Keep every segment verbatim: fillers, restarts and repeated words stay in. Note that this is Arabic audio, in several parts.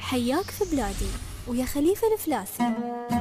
حياك في بلادي ويا خليفة الفلاسي.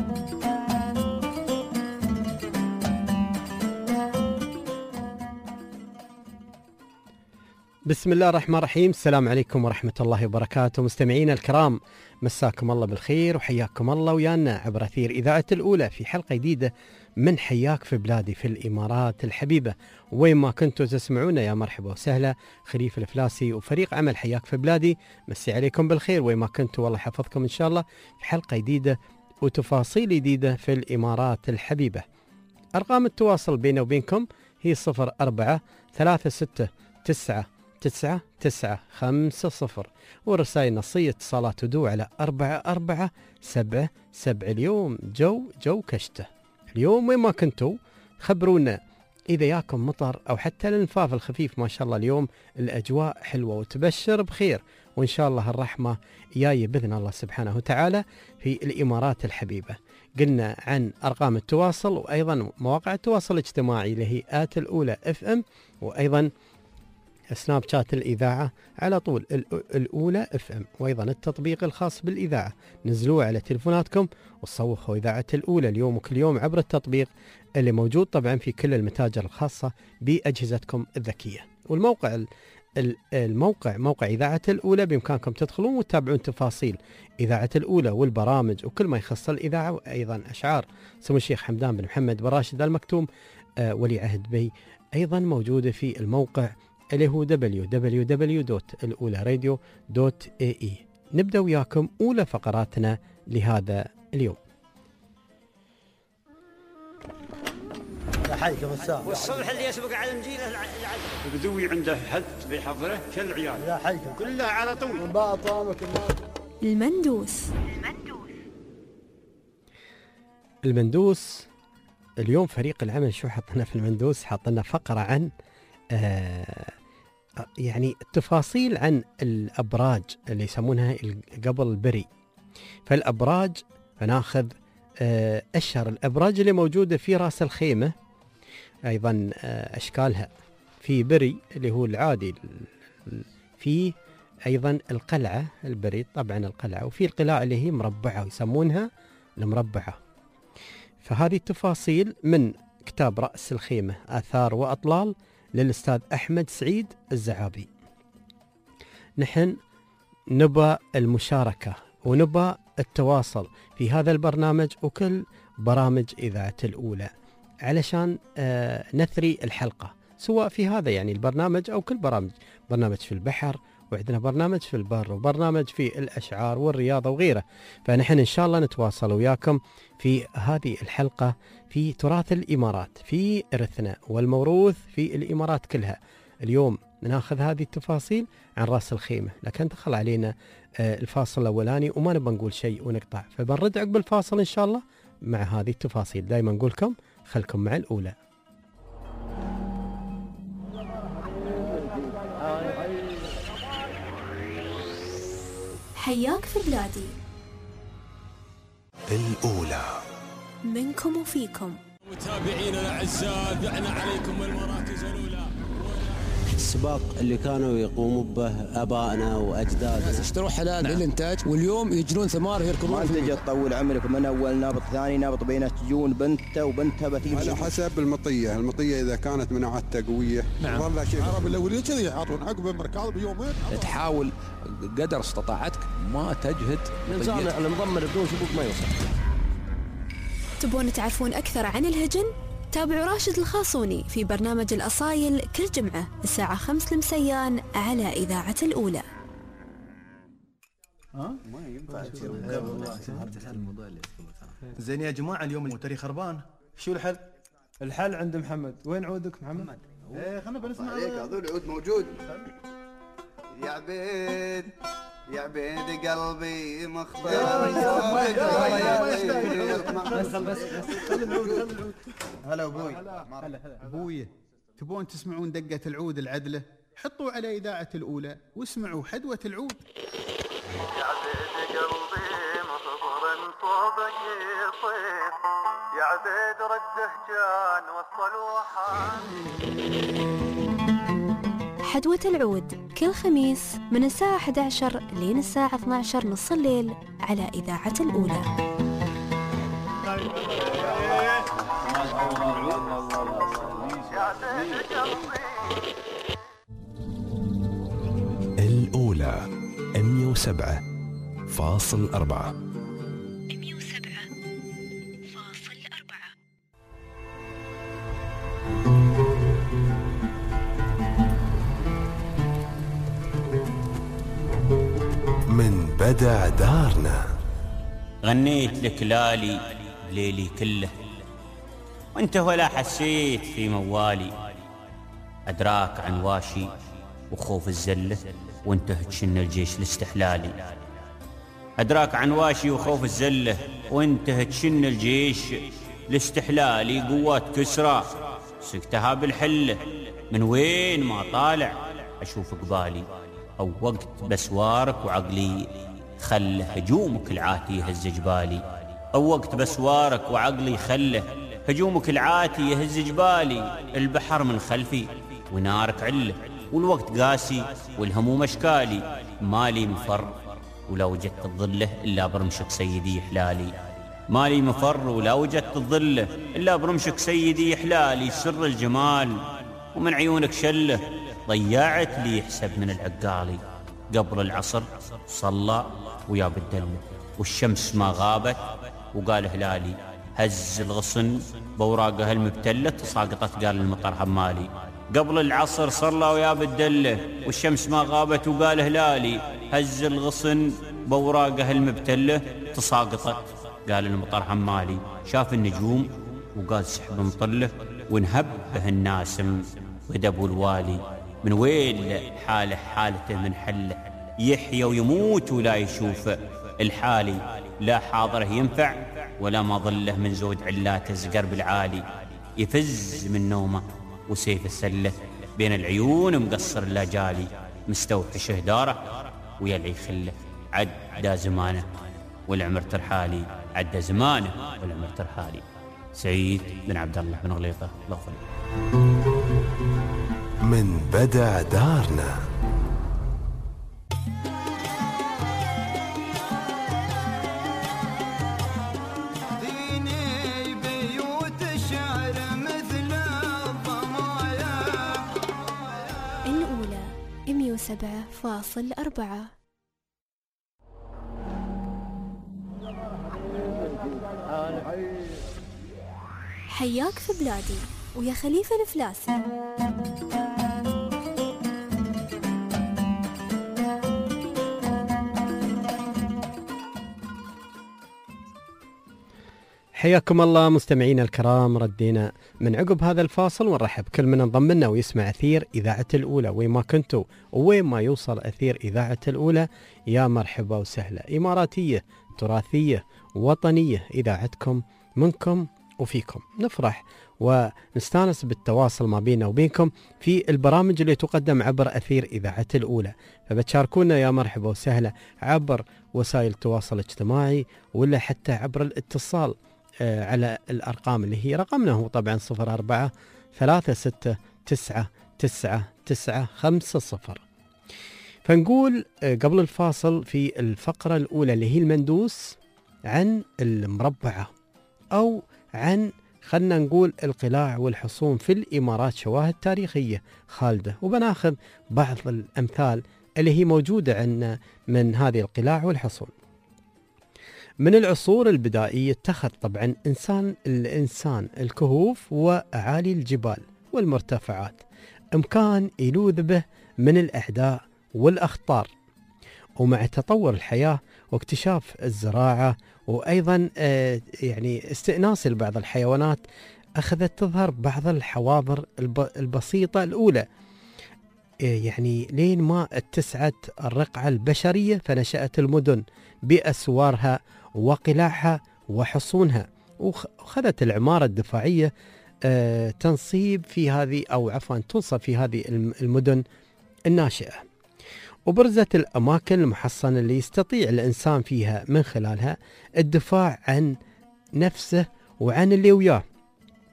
بسم الله الرحمن الرحيم. السلام عليكم ورحمة الله وبركاته. مستمعينا الكرام، مساكم الله بالخير وحياكم الله ويانا عبر أثير إذاعة الأولى في حلقة جديدة من حياك في بلادي في الإمارات الحبيبة. وين ما كنتوا تسمعونا يا مرحبا وسهلا. خليفة الفلاسي وفريق عمل حياك في بلادي مسي عليكم بالخير وين ما كنتوا، والله يحفظكم إن شاء الله في حلقة جديدة وتفاصيل جديدة في الإمارات الحبيبة. أرقام التواصل بيني وبينكم هي صفر أربعة ثلاثة ستة تسعة تسعة تسعة خمسة صفر، ورسائل نصية اتصالات ودو على أربعة أربعة سبعة سبعة. اليوم جو جو كشته. اليوم وين ما كنتوا خبرونا إذا ياكم مطر أو حتى الانفاف الخفيف. ما شاء الله اليوم الأجواء حلوة وتبشر بخير، وإن شاء الله الرحمة جاية بإذن الله سبحانه وتعالى في الإمارات الحبيبة. قلنا عن أرقام التواصل وأيضا مواقع التواصل الاجتماعي اللي هي آت الأولى اف ام، وأيضا سناب شات الإذاعة على طول الأولى اف ام، وأيضا التطبيق الخاص بالإذاعة نزلوه على تلفوناتكم وصوخوا إذاعة الأولى اليوم وكل يوم عبر التطبيق اللي موجود طبعا في كل المتاجر الخاصة بأجهزتكم الذكية. والموقع الموقع موقع إذاعة الأولى بإمكانكم تدخلون وتتابعون تفاصيل إذاعة الأولى والبرامج وكل ما يخص الإذاعة، وأيضا أشعار سمو الشيخ حمدان بن محمد بن راشد آل مكتوم آه ولي عهد بي أيضا موجودة في الموقع اللي هو دبليو دبليو دبليو دوت الأولى راديو دوت اي اي. نبدأ وياكم أولى فقراتنا لهذا اليوم. يا حيكم الساعة والصبح اللي يسبق على المجيلة البدوي عنده حد بيحضره كالعيال يا حيكم كلها على طول. من بقى طعامك المندوس. المندوس اليوم فريق العمل شو حطنا في المندوس؟ حطنا فقرة عن آه يعني التفاصيل عن الأبراج اللي يسمونها قبل البري. فالأبراج فناخذ آه أشهر الأبراج اللي موجودة في رأس الخيمة، أيضا آه أشكالها في بري اللي هو العادي، في أيضا القلعة البري طبعا القلعة، وفي القلاع اللي هي مربعة ويسمونها المربعة. فهذه التفاصيل من كتاب رأس الخيمة آثار وأطلال للأستاذ أحمد سعيد الزعابي. نحن نبى المشاركة ونبى التواصل في هذا البرنامج وكل برامج إذاعة الأولى علشان آه نثري الحلقة، سواء في هذا يعني البرنامج أو كل برامج، برنامج في البحر وعندنا برنامج في البر وبرنامج في الأشعار والرياضة وغيره. فنحن إن شاء الله نتواصل وياكم في هذه الحلقة في تراث الإمارات، في إرثنا والموروث في الإمارات كلها. اليوم ناخذ هذه التفاصيل عن رأس الخيمة، لكن دخل علينا الفاصل الأولاني وما نبغى نقول شيء ونقطع، فبنرد عقب الفاصل إن شاء الله مع هذه التفاصيل. دائما نقول لكم خلكم مع الأولى. حياك في بلادي الأولى منكم وفيكم. متابعينا الأعزاء دعنا عليكم المراكز الأولى. السباق اللي كانوا يقوموا به آبائنا وأجدادنا، اشتروا حلال نعم. للإنتاج، واليوم يجرون ثمار يركضون. ما تجي تطول عمرك من أول نابط ثاني نابط بينه تجون بنته وبنتها بتيجي على حسب المطية. المطية إذا كانت مناعتها قوية نعم. والله شيء العرب الأولين كذي يعطون عقب المركض بيومين. تحاول قدر استطاعتك ما تجهد الإنسان المضمر بدون سبوق ما يوصل. تبون تعرفون أكثر عن الهجن؟ تابعوا راشد الخاصوني في برنامج الأصايل كل جمعة الساعة خمس المسيان على إذاعة الأولى. ها؟ ما ينفع زين يا جماعة، اليوم الموتري خربان، شو الحل؟ الحل عند محمد. وين عودك محمد؟ ايه خلنا بنسمع عليك. هذول العود موجود. يا عبيد يا عبيد قلبي مختار. بس بس هلا ابوي. هلا ابوي، تبون تسمعون دقة العود العدلة؟ حطوا على إذاعة الأولى واسمعوا حدوة العود. يا عبيد قلبي مخبر صوبك يصيح، يا عبيد رده كان وصل وحان. حدوة العود كل خميس من الساعة إحدى عشر لين الساعة اثني عشر نص الليل على إذاعة الأولى. الأولى مئة وسبعة فاصل أربعة. مئة وسبعة فاصل أربعة. من بدع دارنا. غنيت لك لالي ليلي كله وانت ولا حسيت في موالي. أدراك عن واشي وخوف الزلة وانت هتشن الجيش الاستحلالي. أدراك عن واشي وخوف الزلة وانت هتشن الجيش الاستحلالي. قوات كسرى سكتها بالحلة من وين ما طالع أشوف قبالي. أو وقت بسوارك وعقلي خله هجومك العاتي يهز جبالي. أو وقت بسوارك وعقلي خله هجومك العاتي يهز جبالي. البحر من خلفي ونارك عله والوقت قاسي والهموم أشكالي. مالي مفر ولا وجدت الظله إلا برمشك سيدي حلالي. مالي مفر ولا وجدت الظله إلا برمشك سيدي حلالي. سر الجمال ومن عيونك شله ضيعت لي حسب من العقالي. قبل العصر صلى ويا بالدله والشمس ما غابت وقال هلالي. هز الغصن بوراقها المبتلة تساقطت قال المطر همالي. قبل العصر صلى ويا بالدله والشمس ما غابت وقال هلالي. هز الغصن بوراقها المبتلة تساقطت قال المطر همالي. شاف النجوم وقال سحب مطله ونهبه الناسم ودبو الوالي. من وين حاله حالته من حله يحيى ويموت ولا يشوف الحالي. لا حاضره ينفع ولا ما ظله من زود علاته زقر بالعالي. يفز من نومه وسيف السله بين العيون مقصر لا جالي. مستوحش هداره ويلعي خله عدى زمانه والعمر ترحالي. عدى زمانه والعمر ترحالي. سعيد بن عبد الله بن غليطة لغفل. من بدع دارنا. ديني بيوت الشعر مثل الضمايا. الأولى مئة وسبعة فاصل أربعة. حياك في بلادي ويا خليفة الفلاسي. حياكم الله مستمعينا الكرام. ردينا من عقب هذا الفاصل ونرحب كل من انضم لنا ويسمع أثير إذاعة الأولى وين ما كنتوا وين ما يوصل أثير إذاعة الأولى. يا مرحبا وسهلا. إماراتية تراثية وطنية إذاعتكم منكم وفيكم. نفرح ونستانس بالتواصل ما بيننا وبينكم في البرامج اللي تقدم عبر أثير إذاعة الأولى. فبتشاركونا يا مرحبا وسهلا عبر وسائل التواصل الاجتماعي ولا حتى عبر الاتصال على الأرقام اللي هي رقمنا هو طبعا صفر أربعة ثلاثة ستة تسعة تسعة تسعة خمسة صفر. فنقول قبل الفاصل في الفقرة الأولى اللي هي المندوس عن المربعة أو عن خلنا نقول القلاع والحصون في الإمارات شواهد تاريخية خالدة. وبناخذ بعض الأمثال اللي هي موجودة عندنا من هذه القلاع والحصون. من العصور البدائية اتخذ طبعا إنسان الإنسان الكهوف وأعالي الجبال والمرتفعات إمكان يلوذ به من الأعداء والأخطار. ومع تطور الحياة واكتشاف الزراعة وأيضا يعني استئناس بعض الحيوانات أخذت تظهر بعض الحواضر البسيطة الأولى يعني لين ما اتسعت الرقعة البشرية فنشأت المدن بأسوارها وقلاعها وحصونها. وأخذت العمارة الدفاعية تنصيب في هذه أو عفوا تنصب في هذه المدن الناشئة. وبرزت الأماكن المحصنة اللي يستطيع الإنسان فيها من خلالها الدفاع عن نفسه وعن اللي وياه،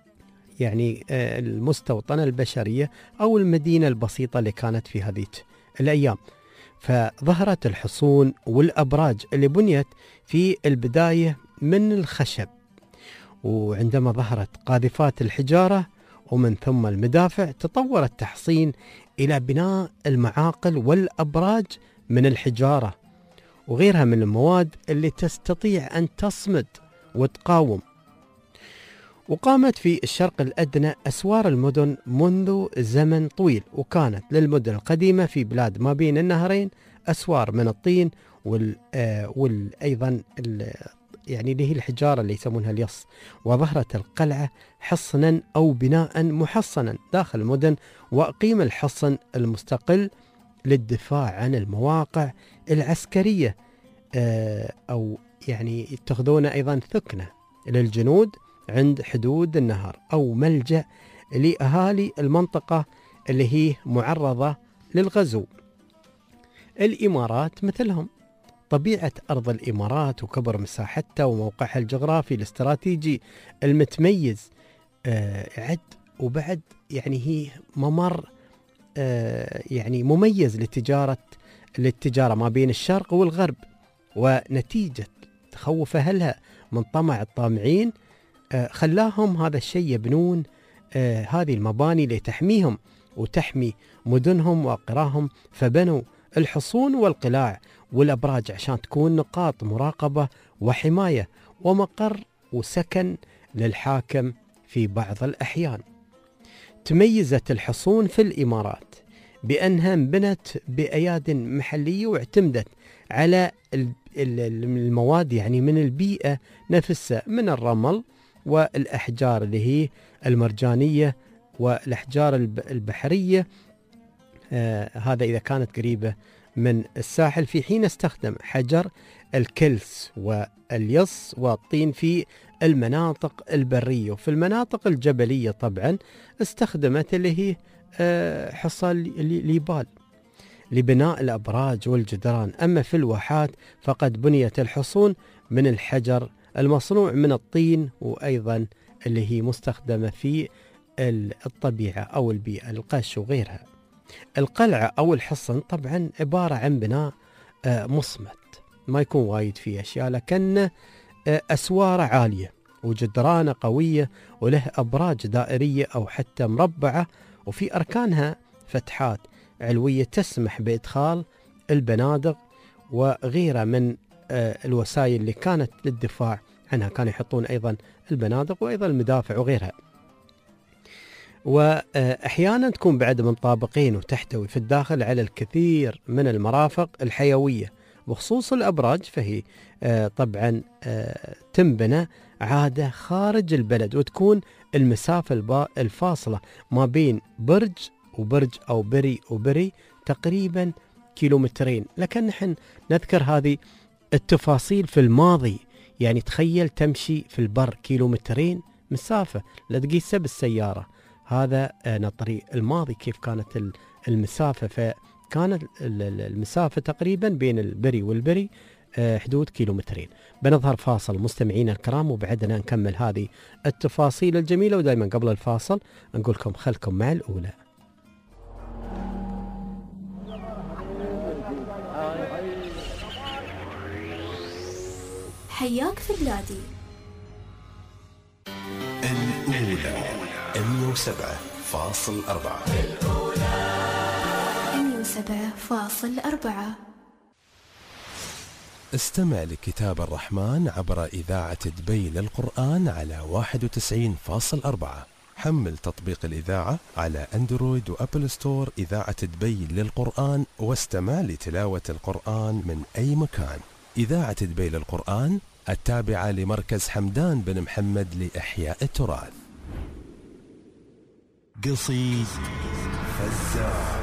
يعني المستوطنة البشرية أو المدينة البسيطة اللي كانت في هذه الأيام. فظهرت الحصون والأبراج اللي بنيت في البداية من الخشب، وعندما ظهرت قاذفات الحجارة ومن ثم المدافع تطور التحصين إلى بناء المعاقل والأبراج من الحجارة وغيرها من المواد اللي تستطيع أن تصمد وتقاوم. وقامت في الشرق الأدنى أسوار المدن منذ زمن طويل، وكانت للمدن القديمة في بلاد ما بين النهرين أسوار من الطين وال آه والأيضا يعني اللي هي الحجارة اللي يسمونها اليص. وظهرت القلعة حصنا أو بناء محصنا داخل المدن، وأقيم الحصن المستقل للدفاع عن المواقع العسكرية آه أو يعني يتخذون أيضا ثكنة للجنود عند حدود النهر، أو ملجأ لأهالي المنطقة اللي هي معرضة للغزو. الإمارات مثلهم، طبيعة أرض الإمارات وكبر مساحتها وموقعها الجغرافي الاستراتيجي المتميز آه عد وبعد يعني هي ممر آه يعني مميز لتجارة للتجارة ما بين الشرق والغرب. ونتيجة تخوف أهلها من طمع الطامعين آه خلاهم هذا الشيء يبنون آه هذه المباني لتحميهم وتحمي مدنهم وقراهم، فبنوا الحصون والقلاع والأبراج عشان تكون نقاط مراقبة وحماية ومقر وسكن للحاكم في بعض الأحيان. تميزت الحصون في الإمارات بأنها انبنت بأياد محلية واعتمدت على المواد يعني من البيئة نفسها، من الرمل والأحجار اللي هي المرجانية والأحجار البحرية آه هذا إذا كانت قريبة من الساحل، في حين استخدم حجر الكلس واليص والطين في المناطق البرية. وفي المناطق الجبلية طبعا استخدمت اللي هي آه حصى ليبال لبناء الأبراج والجدران. أما في الواحات فقد بنيت الحصون من الحجر المصنوع من الطين، وأيضا اللي هي مستخدمة في الطبيعة أو البيئة القش وغيرها. القلعة أو الحصن طبعا عبارة عن بناء مصمت ما يكون وايد فيه أشياء، لكن أسوار عالية وجدرانة قوية وله أبراج دائرية أو حتى مربعة، وفي أركانها فتحات علوية تسمح بإدخال البنادق وغيرها من الوسائل اللي كانت للدفاع عنها. كانوا يحطون أيضا البنادق وأيضا المدافع وغيرها. وأحيانا تكون بعد من طابقين وتحتوي في الداخل على الكثير من المرافق الحيوية، بخصوص الأبراج فهي طبعا تنبنى عادة خارج البلد، وتكون المسافة الفاصلة ما بين برج وبرج أو بري وبري تقريبا كيلومترين. لكن نحن نذكر هذه التفاصيل في الماضي، يعني تخيل تمشي في البر كيلومترين مسافة لا تقيسها بالسيارة. هذا نطري الماضي كيف كانت المسافة، فكانت المسافة تقريبا بين البري والبري حدود كيلومترين. بنظهر فاصل مستمعين الكرام، وبعدنا نكمل هذه التفاصيل الجميلة. ودائما قبل الفاصل نقول لكم خلكم مع الأولى. حياك في بلادي الأولى مئة وسبعة فاصل أربعة مئة وسبعة فاصل أربعة. استمع لكتاب الرحمن عبر إذاعة دبي للقرآن على واحد وتسعين فاصل أربعة. حمل تطبيق الإذاعة على أندرويد وأبل ستور إذاعة دبي للقرآن، واستمع لتلاوة القرآن من أي مكان. إذاعة دبي للقرآن التابعة لمركز حمدان بن محمد لإحياء التراث. قصيد فزاع.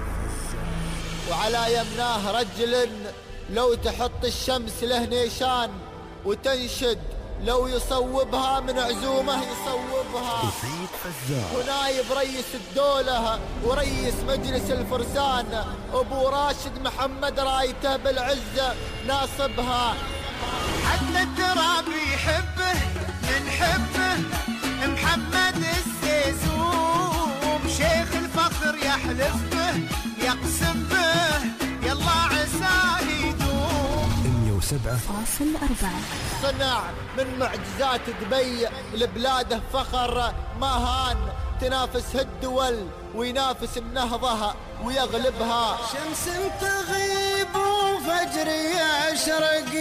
وعلى يمناه رجل لو تحط الشمس له نيشان، وتنشد لو يصوبها من عزومه يصوبها. قصيد فزاع. ونايب رئيس الدولة ورئيس مجلس الفرسان أبو راشد محمد رايته بالعزة ناصبها. حتى التراب يحبه من حبه محمد السيسوم، شيخ الفخر يحلف به يقسم به وسبعة فاصل أربعة. صنع من معجزات دبي لبلاده فخر ما هان، تنافس الدول وينافس النهضة ويغلبها. شمس تغيب وفجر يشرق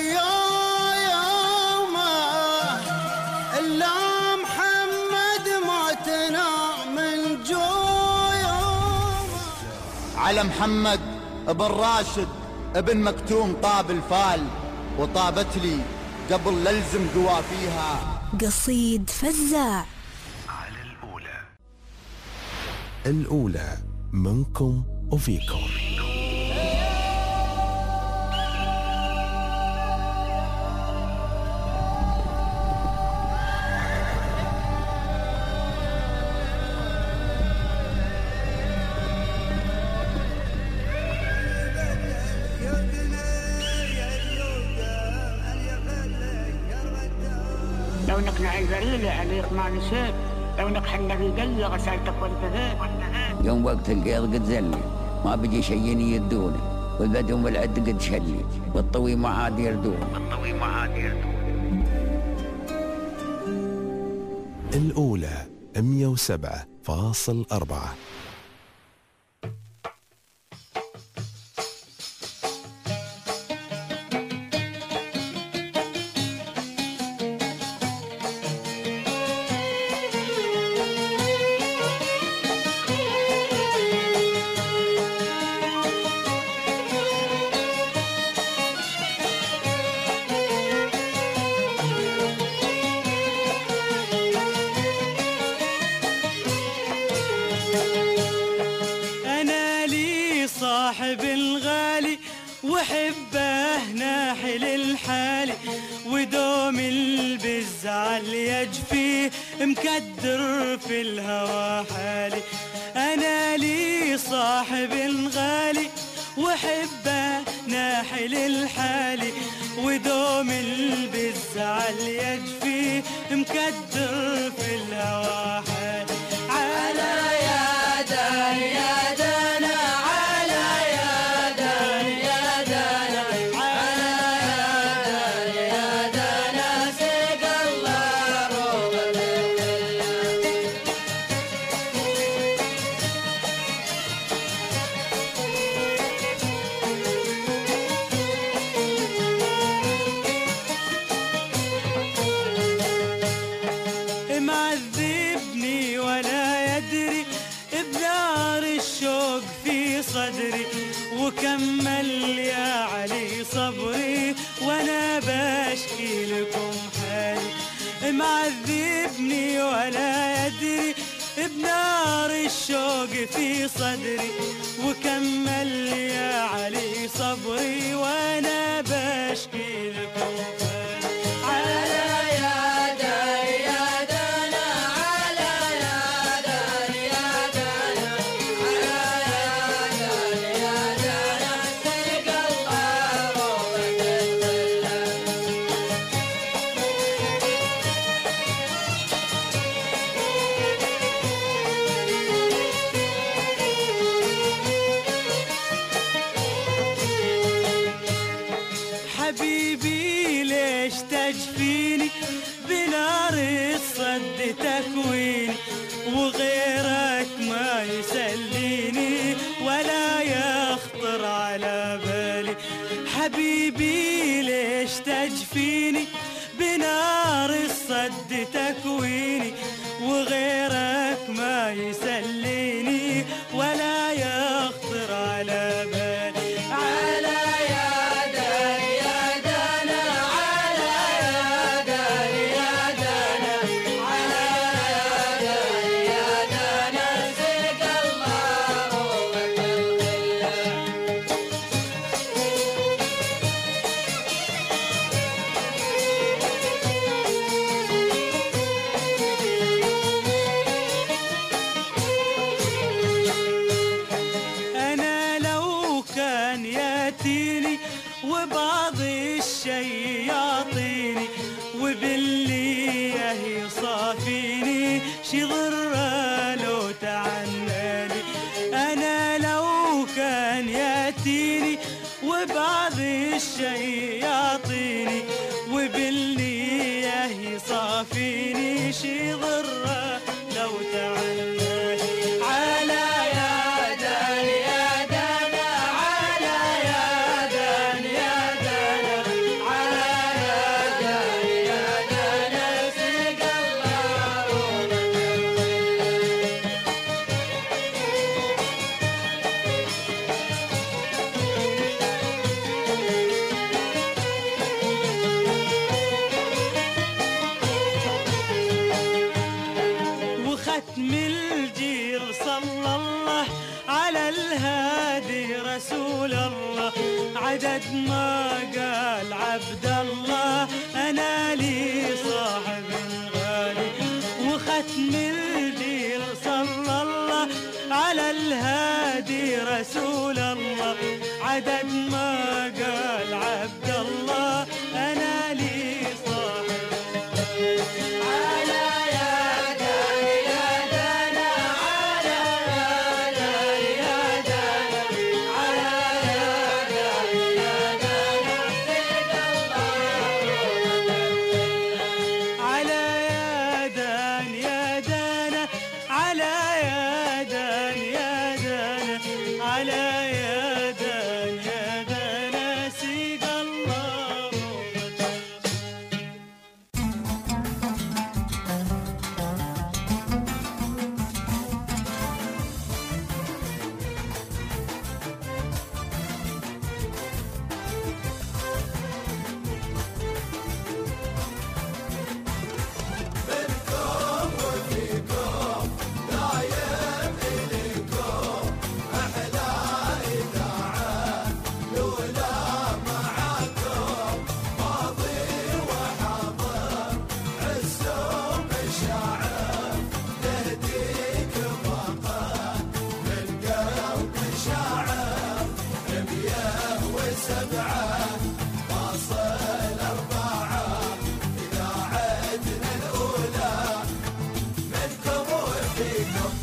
يومه، إلا محمد موتنا من جويومه. على محمد ابن راشد ابن مكتوم طاب الفال، وطابت لي قبل للزم قوافيها. قصيد فزاع. على الأولى. الأولى منكم وفيكم. لو نقنع البريلة عليك ما نسيت، لو نقحنا في قلة غسلتك وانتهيت. يوم وقت القيض قد زلي، ما بيجي شيء يدوني، والبدو والعد قد شلي، والطوي ما عاد يردون والطوي ما عاد يردون. الأولى مية وسبعة فاصل أربعة. صاحب الغالي وحبه ناحل الحالي، ودوم البزعل يجفيه مكدر في الهوى حالي. أنا لي صاحب غالي وحبه ناحل الحالي، ودوم البزعل يجفيه مكدر في الهوى حالي. على يا دار يا دانا، على يا دار يا دانا، على يا دار يا دانا، سيق الله روضة معذبني ولا يدري بنار الشوق في صدري، وكمل يا علي صبري وانا بشكي لكم حالي. معذبني ولا يدري بنار الشوق في صدري، وكمل يا علي صبري وانا بشكي لكم حالي. على يا دار يا دانا، على يا دار يا دانا، على يا دار يا دانا، سيق الله روضة الظلام. حبيبي ليش تجفيني بنار الصد تكويني، وغيرك ما يسليني ولا يخطر على بالي. حبيبي ليش تجفيني بنار الصد تكويني، وغيرك ما يسليني ولا يخطر على بالي. على يا دار يا دانا، على يا دار يا دانا، على يا دار يا دانا، سيق الله روضة الظلام. أنا لو كان ياتيني وبعض الشي يعطيني، وباللي يصافيني شي ضره لو تعناني. أنا لو كان ياتيني وبعض الشي يعطيني وبالنية يصافيني شي ضره لو تعنى على يا دان يا دانا على يا دان يا دانا على يا دان يا دانا سق الله وختم الجيل صلى الله على الهادي رسول الله عدد ما قال عبد الله أنا لي صاحب غالي وختم الجيل صلى الله على الهادي رسول الله عدد ما قال عبد الله أنا لي صاحب على يا دان يا دانا على يا دان يا دانا على يا دان يا دانا سيد الله على يا دان يا دانا على يا دان يا دانا على يا دان يا دانا سيد الله منكم وفيكم دايم إليكم أحلى إذاعة لولا معاكم ماضي وحاضر عز ومشاعر تهديك باقة من قلب شاعر مية وسبعة فاصل أربعة إذاعتنا الأولى منكم وفيكم.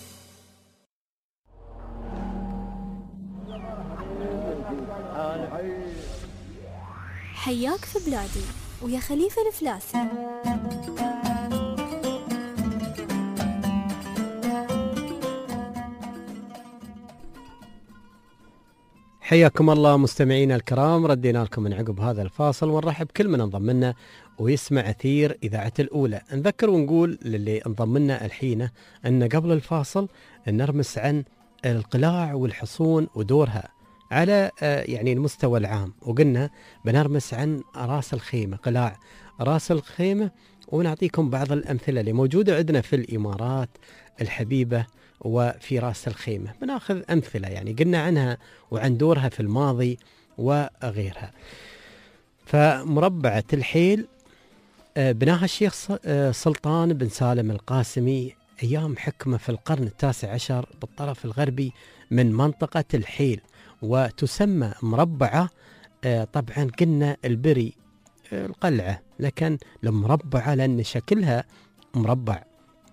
حياك في بلادي ويا خليفة الفلاسي. حياكم الله مستمعينا الكرام، ردينا لكم من عقب هذا الفاصل ونرحب كل من انضم لنا ويسمع أثير إذاعة الأولى. نذكر ونقول للي انضم لنا الحين أن قبل الفاصل نرمس عن القلاع والحصون ودورها على يعني المستوى العام، وقلنا بنرمس عن راس الخيمة، قلاع راس الخيمة، ونعطيكم بعض الأمثلة اللي موجودة عندنا في الإمارات الحبيبة وفي راس الخيمة. بناخذ أمثلة يعني قلنا عنها وعن دورها في الماضي وغيرها. فمربعة الحيل بناها الشيخ سلطان بن سالم القاسمي أيام حكمه في القرن التاسع عشر بالطرف الغربي من منطقة الحيل، وتسمى مربعة. طبعا قلنا البري القلعة، لكن المربعة لأن شكلها مربع،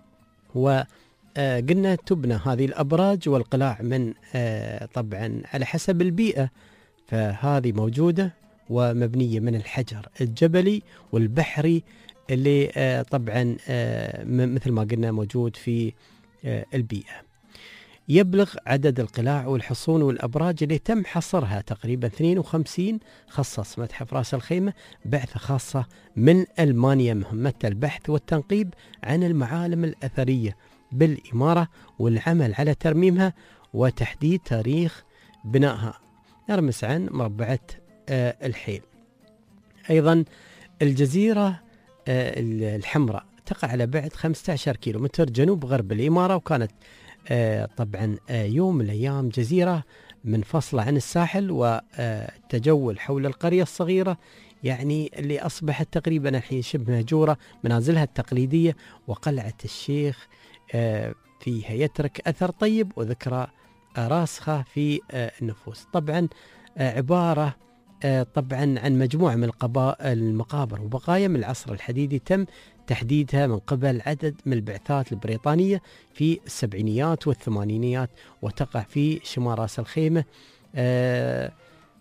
وقلنا تبنى هذه الأبراج والقلاع من طبعا على حسب البيئة، فهذه موجودة ومبنية من الحجر الجبلي والبحري اللي طبعا مثل ما قلنا موجود في البيئة. يبلغ عدد القلاع والحصون والأبراج اللي تم حصرها تقريبا اثنين وخمسين. خصص متحف راس الخيمة بعثة خاصة من ألمانيا مهمتها البحث والتنقيب عن المعالم الأثرية بالإمارة والعمل على ترميمها وتحديد تاريخ بنائها. نرمس عن مربعة الحيل. أيضا الجزيرة الحمراء تقع على بعد خمسة عشر كيلومتر جنوب غرب الإمارة، وكانت طبعا يوم من الأيام جزيرة منفصلة عن الساحل، وتجول حول القرية الصغيرة يعني اللي أصبحت تقريبا الحين شبه مهجورة. منازلها التقليدية وقلعة الشيخ فيها يترك أثر طيب وذكرى راسخة في النفوس. طبعا عبارة طبعا عن مجموعة من المقابر وبقايا من العصر الحديدي تم تحديدها من قبل عدد من البعثات البريطانية في السبعينيات والثمانينيات، وتقع في شمال راس الخيمة.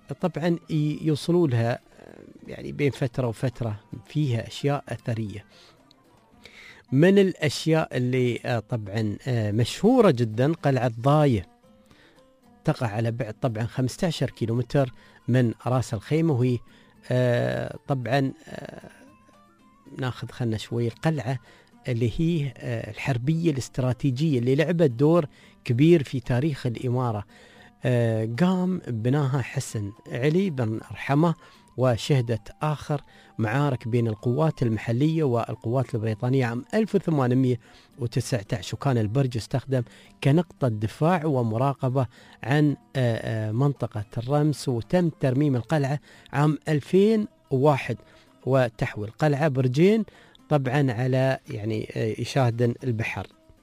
طبعا يوصلوا لها يعني بين فترة وفترة، فيها أشياء أثرية. من الأشياء اللي طبعا مشهورة جدا قلعة ضاية، تقع على بعد طبعا خمسة عشر كيلومتر من راس الخيمة، وهي طبعا ناخذ خلنا شوي القلعة اللي هي الحربية الاستراتيجية اللي لعبت دور كبير في تاريخ الإمارة. قام بناها حسن علي بن رحمه، وشهدت آخر معارك بين القوات المحلية والقوات البريطانية عام ألف وثمانمئة وتسعة عشر، وكان البرج يستخدم كنقطة دفاع ومراقبة عن منطقة الرمس. وتم ترميم القلعة عام ألفين وواحد، وتحوي القلعة برجين طبعا على يعني يشاهدن البحر.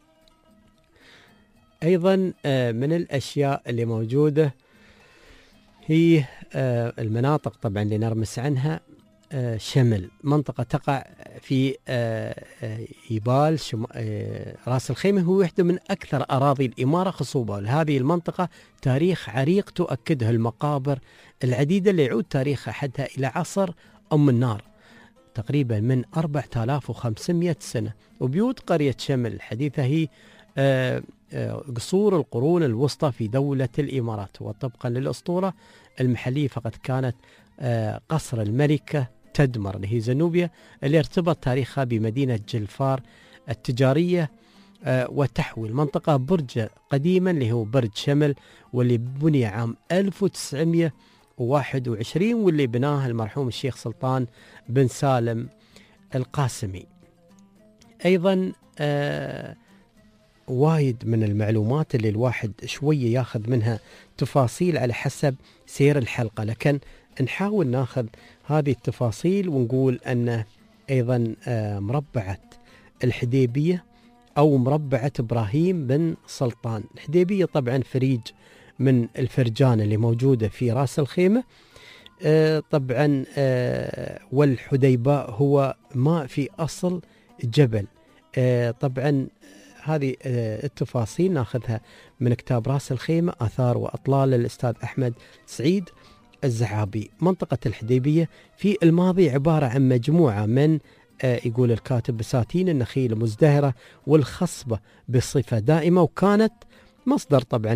أيضا من الأشياء اللي موجودة هي المناطق طبعا اللي نرمس عنها. شمل، منطقة تقع في يبال راس الخيمة، هو واحدة من أكثر أراضي الإمارة خصوبة. لهذه المنطقة تاريخ عريق تؤكده المقابر العديدة اللي يعود تاريخها حدها إلى عصر أم النار تقريبا من أربعة آلاف وخمسمئة سنة. وبيوت قرية شمل الحديثة هي قصور القرون الوسطى في دولة الإمارات، وطبقا للأسطورة المحلية فقد كانت قصر الملكة تدمر اللي هي زنوبيا، اللي ارتبط تاريخها بمدينة جلفار التجارية، وتحوي المنطقة برج قديما اللي هو برج شمل، واللي بني عام ألف وتسعمئة وواحد وعشرين، واللي بناه المرحوم الشيخ سلطان بن سالم القاسمي. أيضا آه وايد من المعلومات اللي الواحد شوية ياخذ منها تفاصيل على حسب سير الحلقة، لكن نحاول ناخذ هذه التفاصيل ونقول أن أيضا آه مربعة الحديبية أو مربعة إبراهيم بن سلطان. الحديبية طبعا فريج من الفرجان اللي موجودة في راس الخيمة. آه طبعا آه والحديباء هو ماء في أصل جبل. آه طبعا هذه آه التفاصيل ناخذها من كتاب راس الخيمة آثار وأطلال للأستاذ أحمد سعيد الزعابي. منطقة الحديبية في الماضي عبارة عن مجموعة من آه يقول الكاتب بساتين النخيل المزدهرة والخصبة بصفة دائمة، وكانت مصدر طبعا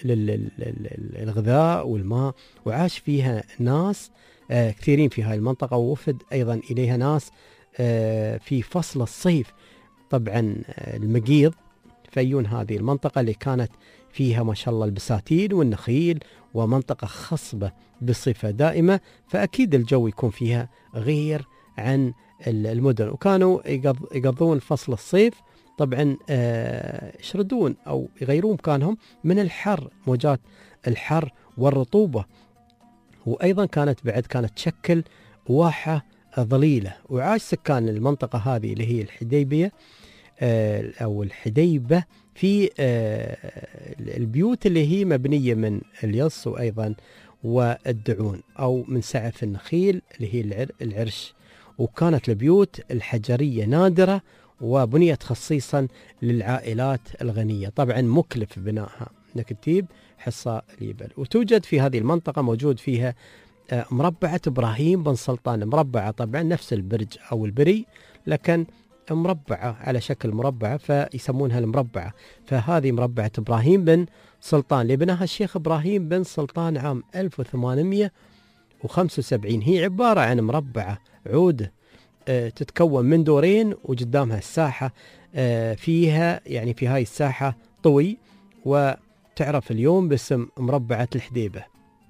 للغذاء والماء، وعاش فيها ناس آه كثيرين في هاي المنطقة، ووفد أيضا إليها ناس آه في فصل الصيف. طبعا آه المقيض فيون هذه المنطقة اللي كانت فيها ما شاء الله البساتين والنخيل، ومنطقة خصبة بصفة دائمة، فأكيد الجو يكون فيها غير عن المدن. وكانوا يقضون فصل الصيف طبعا آه يشردون أو يغيرون مكانهم من الحر، موجات الحر والرطوبة. وأيضا كانت بعد كانت تشكل واحة ظليلة. وعاش سكان المنطقة هذه اللي هي الحديبية آه أو الحديبة في آه البيوت اللي هي مبنية من اليص وأيضا والدعون أو من سعف النخيل اللي هي العرش. وكانت البيوت الحجرية نادرة وبنيت خصيصا للعائلات الغنية، طبعا مكلف بنائها نكتيب حصة اليبل. وتوجد في هذه المنطقة موجود فيها مربعة إبراهيم بن سلطان، مربعة طبعا نفس البرج أو البري لكن مربعة على شكل مربعة فيسمونها المربعة. فهذه مربعة إبراهيم بن سلطان اللي بناها الشيخ إبراهيم بن سلطان عام ألف وثمانمئة وخمسة وسبعين. هي عبارة عن مربعة عودة أه تتكون من دورين، وقدامها الساحة أه فيها يعني في هاي الساحة طوي، وتعرف اليوم باسم مربعة الحديبة.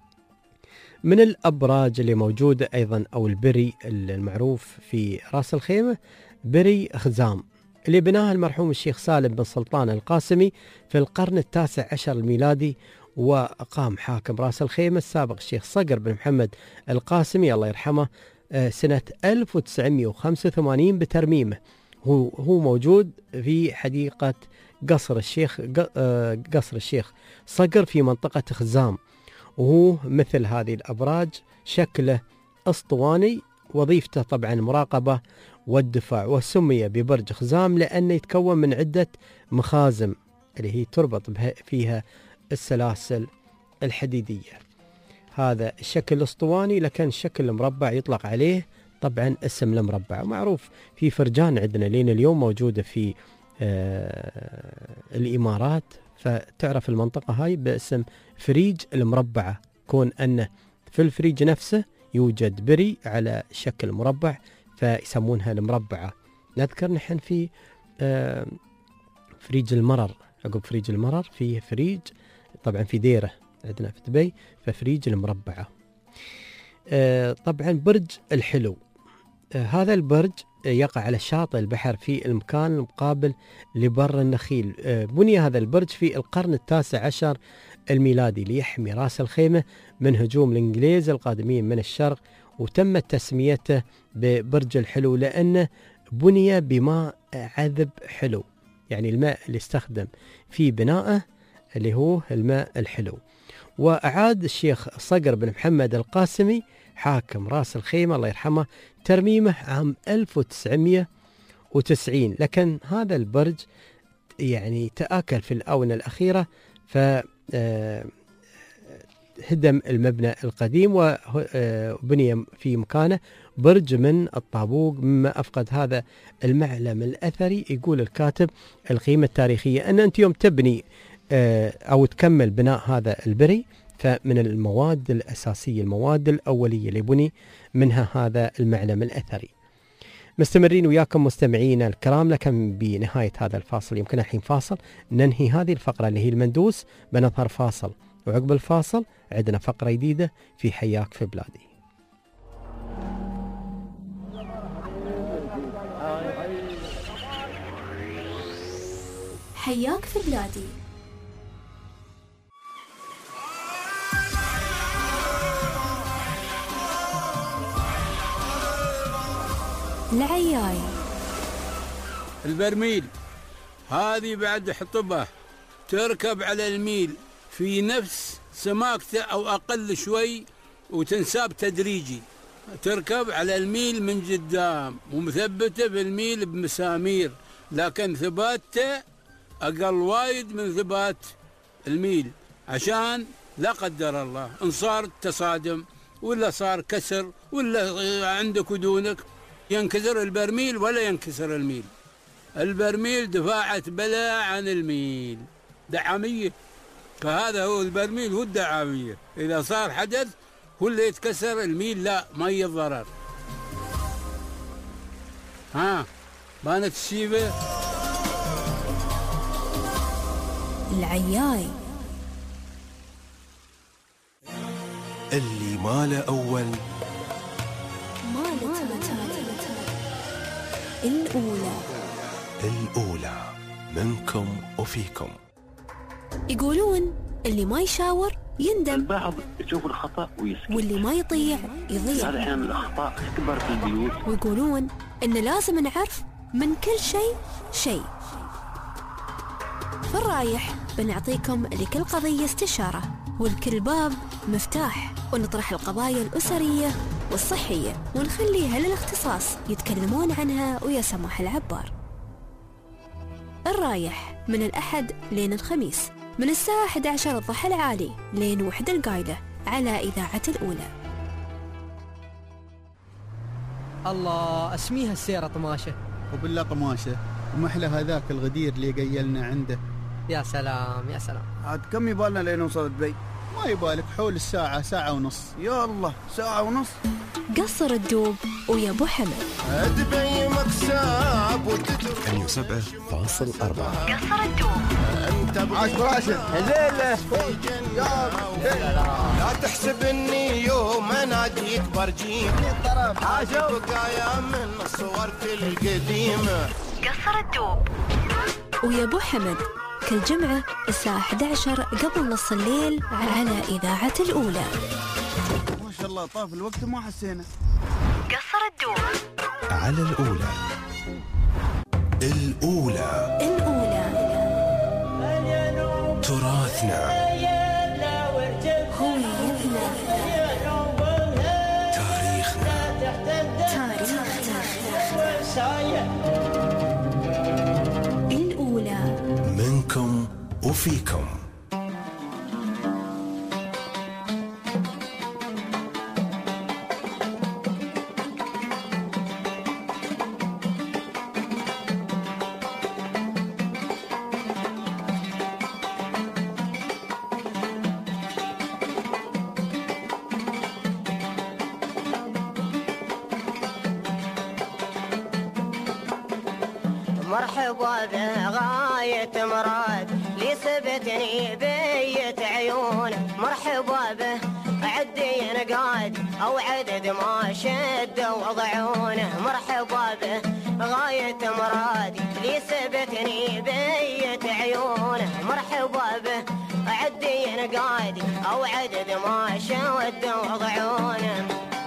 من الأبراج اللي موجودة أيضا أو البري المعروف في راس الخيمة بري خزام اللي بناها المرحوم الشيخ سالم بن سلطان القاسمي في القرن التاسع عشر الميلادي، وأقام حاكم راس الخيمة السابق الشيخ صقر بن محمد القاسمي الله يرحمه سنة ألف وتسعمئة وخمسة وثمانين بترميمه. هو هو موجود في حديقة قصر الشيخ قصر الشيخ صقر في منطقة خزام، وهو مثل هذه الأبراج شكله أسطواني، وظيفته طبعا المراقبة والدفاع، وسمي ببرج خزام لأنه يتكون من عدة مخازم اللي هي تربط فيها السلاسل الحديدية. هذا الشكل الاسطواني، لكن الشكل المربع يطلق عليه طبعا اسم المربع. ومعروف في فرجان عندنا لين اليوم موجودة في آه الإمارات، فتعرف المنطقة هاي باسم فريج المربعة، كون أنه في الفريج نفسه يوجد بري على شكل مربع فيسمونها المربعة. نذكر نحن في آه فريج المرر، عقب فريج المرر فيه فريج طبعا في ديرة عندنا في دبي، ففريج المربعة. آه طبعا برج الحلو، آه هذا البرج يقع على شاطئ البحر في المكان المقابل لبر النخيل. آه بني هذا البرج في القرن التاسع عشر الميلادي ليحمي راس الخيمة من هجوم الإنجليز القادمين من الشرق، وتمت تسميته ببرج الحلو لأنه بني بماء عذب حلو، يعني الماء اللي استخدم في بنائه اللي هو الماء الحلو. وأعاد الشيخ صقر بن محمد القاسمي حاكم راس الخيمة الله يرحمه ترميمه عام ألف وتسعمائة وتسعين، لكن هذا البرج يعني تآكل في الآونة الأخيرة فهدم المبنى القديم وبني في مكانه برج من الطابوق، مما أفقد هذا المعلم الأثري. يقول الكاتب القيمة التاريخية أن أنت يوم تبني أو تكمل بناء هذا البري، فمن المواد الأساسية المواد الأولية اللي بني منها هذا المعلم الأثري. مستمرين وياكم مستمعين الكرام، لكن بنهاية هذا الفاصل يمكن الحين فاصل ننهي هذه الفقرة اللي هي المندوس، بنظهر فاصل وعقب الفاصل عندنا فقرة جديدة في حياك في بلادي. حياك في بلادي. العياي البرميل هذه بعد حطبة تركب على الميل في نفس سماكته أو أقل شوي، وتنساب تدريجي. تركب على الميل من قدام ومثبتة بالميل بمسامير، لكن ثباتته أقل وايد من ثبات الميل، عشان لا قدر الله إن صار تصادم ولا صار كسر ولا عندك ودونك ينكسر البرميل ولا ينكسر الميل. البرميل دفاعة بلا عن الميل، دعامية، فهذا هو البرميل هو الدعامية. إذا صار حدث هو اللي يتكسر، الميل لا، ما يضرر. ها بانت الشيبة. العياي اللي ماله أول ماله الأولى الأولى منكم وفيكم. يقولون اللي ما يشاور يندم، البعض يشوف الخطأ ويسكت، واللي ما يطيع يضيع. هذا أحيانا الأخطاء تكبر في البيوت. ويقولون إن لازم نعرف من كل شيء شيء. في الرايح بنعطيكم لكل قضية استشارة، ولكل باب مفتاح، ونطرح القضايا الأسرية والصحية ونخليها للاختصاص يتكلمون عنها ويا سماح العبار. الرايح من الأحد لين الخميس من الساعة أحد عشر الضحى العالي لين وحد القايلة على إذاعة الأولى. الله اسميها السيرة طماشة. وبالله طماشة ومحلى هذاك الغدير اللي قيلنا عنده. يا سلام يا سلام. عاد كم يبالنا لين نوصل دبي؟ ما يبالك حول الساعة، ساعة ونص. يا الله ساعة ونص. قصر الدوب ويا أبو حمد. دبي مكساب وتترك ثمانية وسبعين فاصل أربعة. قصر الدوب. عاش براشد. هزيلة. لا تحسب اني يوم اناديك برجيك. حاجة بقايا من صورتي القديمة. قصر الدوب ويا أبو حمد كل جمعة الساعة أحد عشر قبل نص الليل على إذاعة الأولى. ما شاء الله طاف الوقت وما حسينا. قصر الدوب على الأولى. الأولى الأولى تراثنا، هويتنا، تاريخنا تاريخنا. الأولى منكم وفيكم. مرحبا به غاية مراد لي ثبتني بيت عيونه مرحبا به عدي نقاد أو عدد ما شد وضعونه مرحبا به غاية مراد لي ثبتني بيت عيونه مرحبا به عدي نقاد أو عدد ما شد وضعونه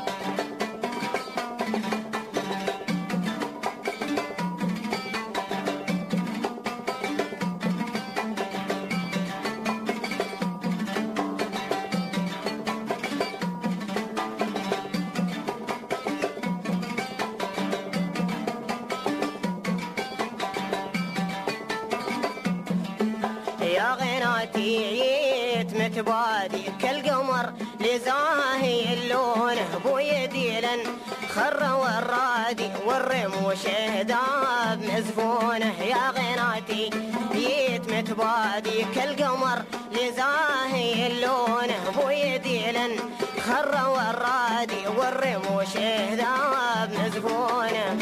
يا غناتي متبادي كالقمر لزاهي اللون بو يديلا خر والرادي والرموش هداب مزفونه يا غناتي يت متبادي كالقمر لزاهي اللون بو يديلا خر والرادي والرموش هداب مزفونه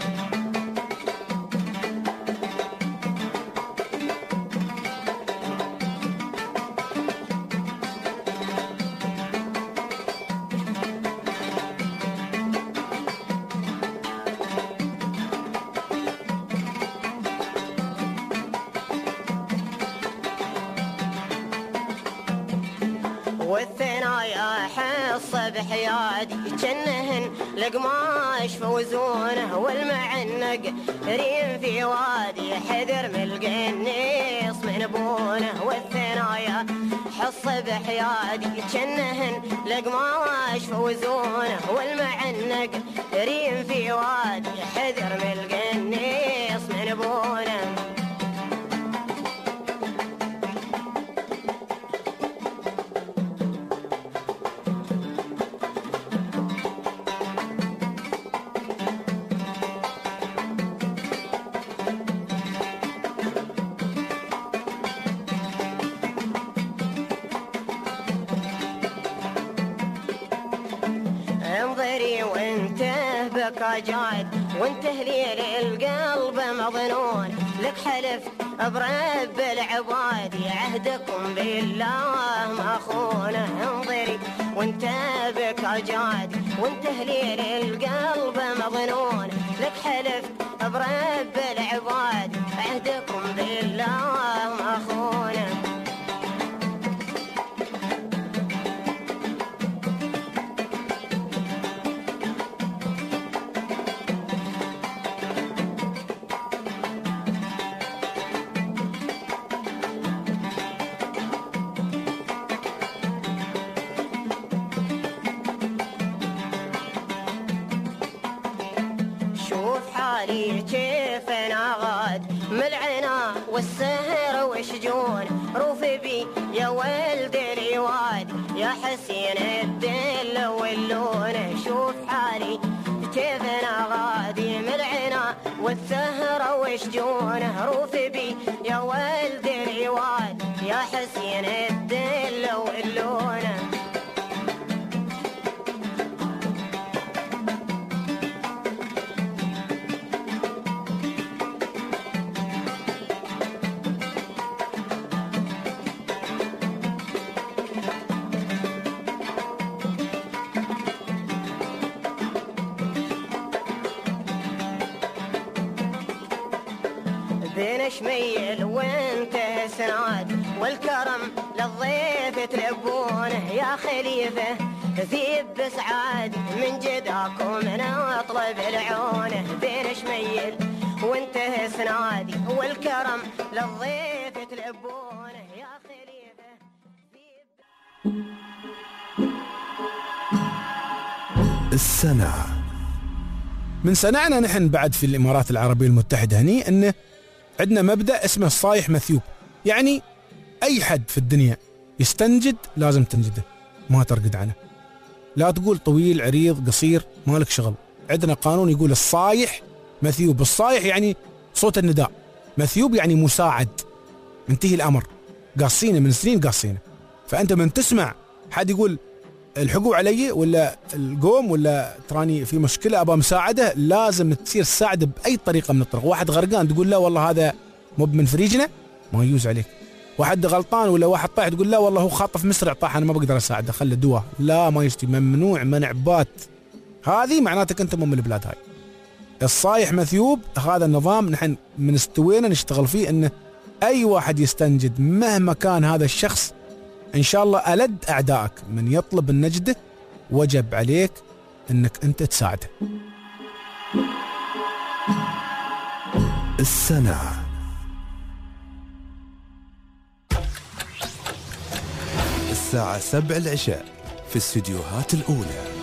والثنايا حصة بحيادي جنهن لقماش فوزونه والمعنق ريم في وادي حذر من القنيص من بونه والثنايا حصة بحيادي جنهن لقماش فوزونه والمعنق ريم في وادي حذر من القنيص من بونه انظري وانته بك جاد وانته ليل القلب مظنون لك حلف برب العباد عهدكم بالله ما خونه انظري وانته بك جاد وانته ليل القلب مظنون لك حلف برب العباد عهدكم بالله ما خونه شوف حالي كيف انا غاد ملعنا والسهر وشجون روفي بي يا ولد الواد يا حسين الدل واللون شوف حالي كيف انا غادي ملعنا والسهر وشجون روفي بي يا ولد الواد يا حسين الدل واللون بين شميل وانت سناد والكرم للضيف تلبونه يا خليفة ذيب بسعاد من جداكم نطلب العونه بين شميل وانت سنادي والكرم للضيف تلبونه يا خليفة السنة من سنعنا نحن بعد في الإمارات العربية المتحدة هني أنه عندنا مبدأ اسمه الصايح مثيوب يعني أي حد في الدنيا يستنجد لازم تنجده ما ترقد عنه لا تقول طويل عريض قصير مالك شغل عندنا قانون يقول الصايح مثيوب الصايح يعني صوت النداء مثيوب يعني مساعد منتهي الأمر قاصينه من سنين قاصينه فأنت من تسمع حد يقول الحقوا علي ولا القوم ولا تراني في مشكلة أبغى مساعدة، لازم تصير تساعده بأي طريقة من الطرق. واحد غرقان تقول لا والله هذا مو من فريجنا، ما يجوز عليك. واحد غلطان ولا واحد طايح تقول لا والله هو خاطف مسرع طاح أنا ما بقدر أساعده خله دواء، لا ما يشتي، ممنوع منع بات. هذه معناتك أنت مو من البلاد هاي. الصايح مثيوب هذا النظام نحن من استوينا نشتغل فيه، انه اي واحد يستنجد مهما كان هذا الشخص ان شاء الله ألد اعدائك من يطلب النجدة وجب عليك انك انت تساعده. السنة الساعة سبع العشاء في الاستديوهات الأولى.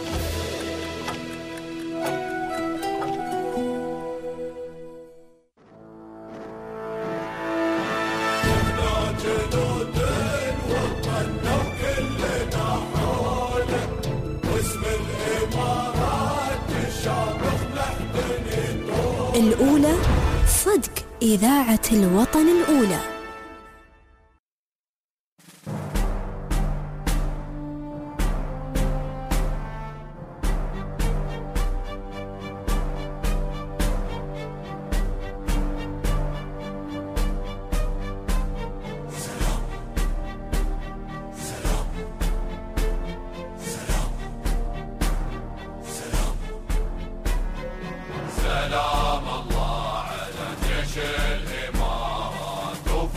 الأولى صدق إذاعة الوطن الأولى. سلام الله على جيش الإمارات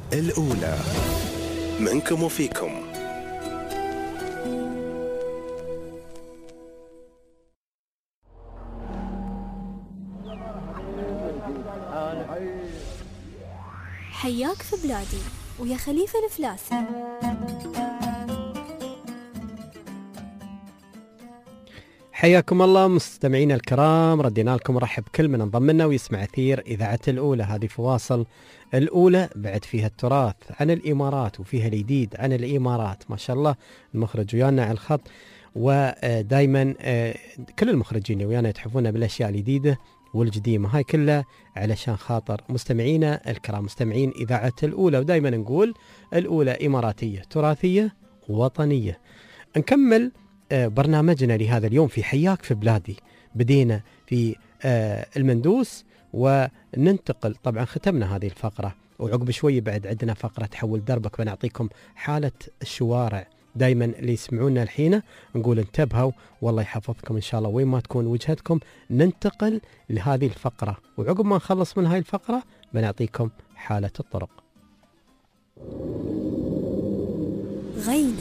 الأولى منكم وفيكم. حياك في بلادي ويا خليفة الفلاسي. حياكم الله مستمعينا الكرام، ردينا لكم ورحب كل من انضم لنا ويسمع أثير إذاعة الأولى. هذه فواصل الأولى بعد فيها التراث عن الإمارات وفيها الجديد عن الإمارات. ما شاء الله المخرج ويانا على الخط، ودائما كل المخرجين ويانا يتحفون بالأشياء الجديدة والقديمة هاي كلها علشان خاطر مستمعينا الكرام مستمعين إذاعة الأولى. ودائما نقول الأولى إماراتية تراثية وطنية. نكمل برنامجنا لهذا اليوم في حياك في بلادي. بدينا في المندوس وننتقل، طبعا ختمنا هذه الفقرة وعقب شوي بعد عندنا فقرة حول دربك، بنعطيكم حالة الشوارع. دايما اللي يسمعونا الحين نقول انتبهوا والله يحفظكم إن شاء الله وين ما تكون وجهتكم. ننتقل لهذه الفقرة وعقب ما نخلص من هاي الفقرة بنعطيكم حالة الطرق. غينا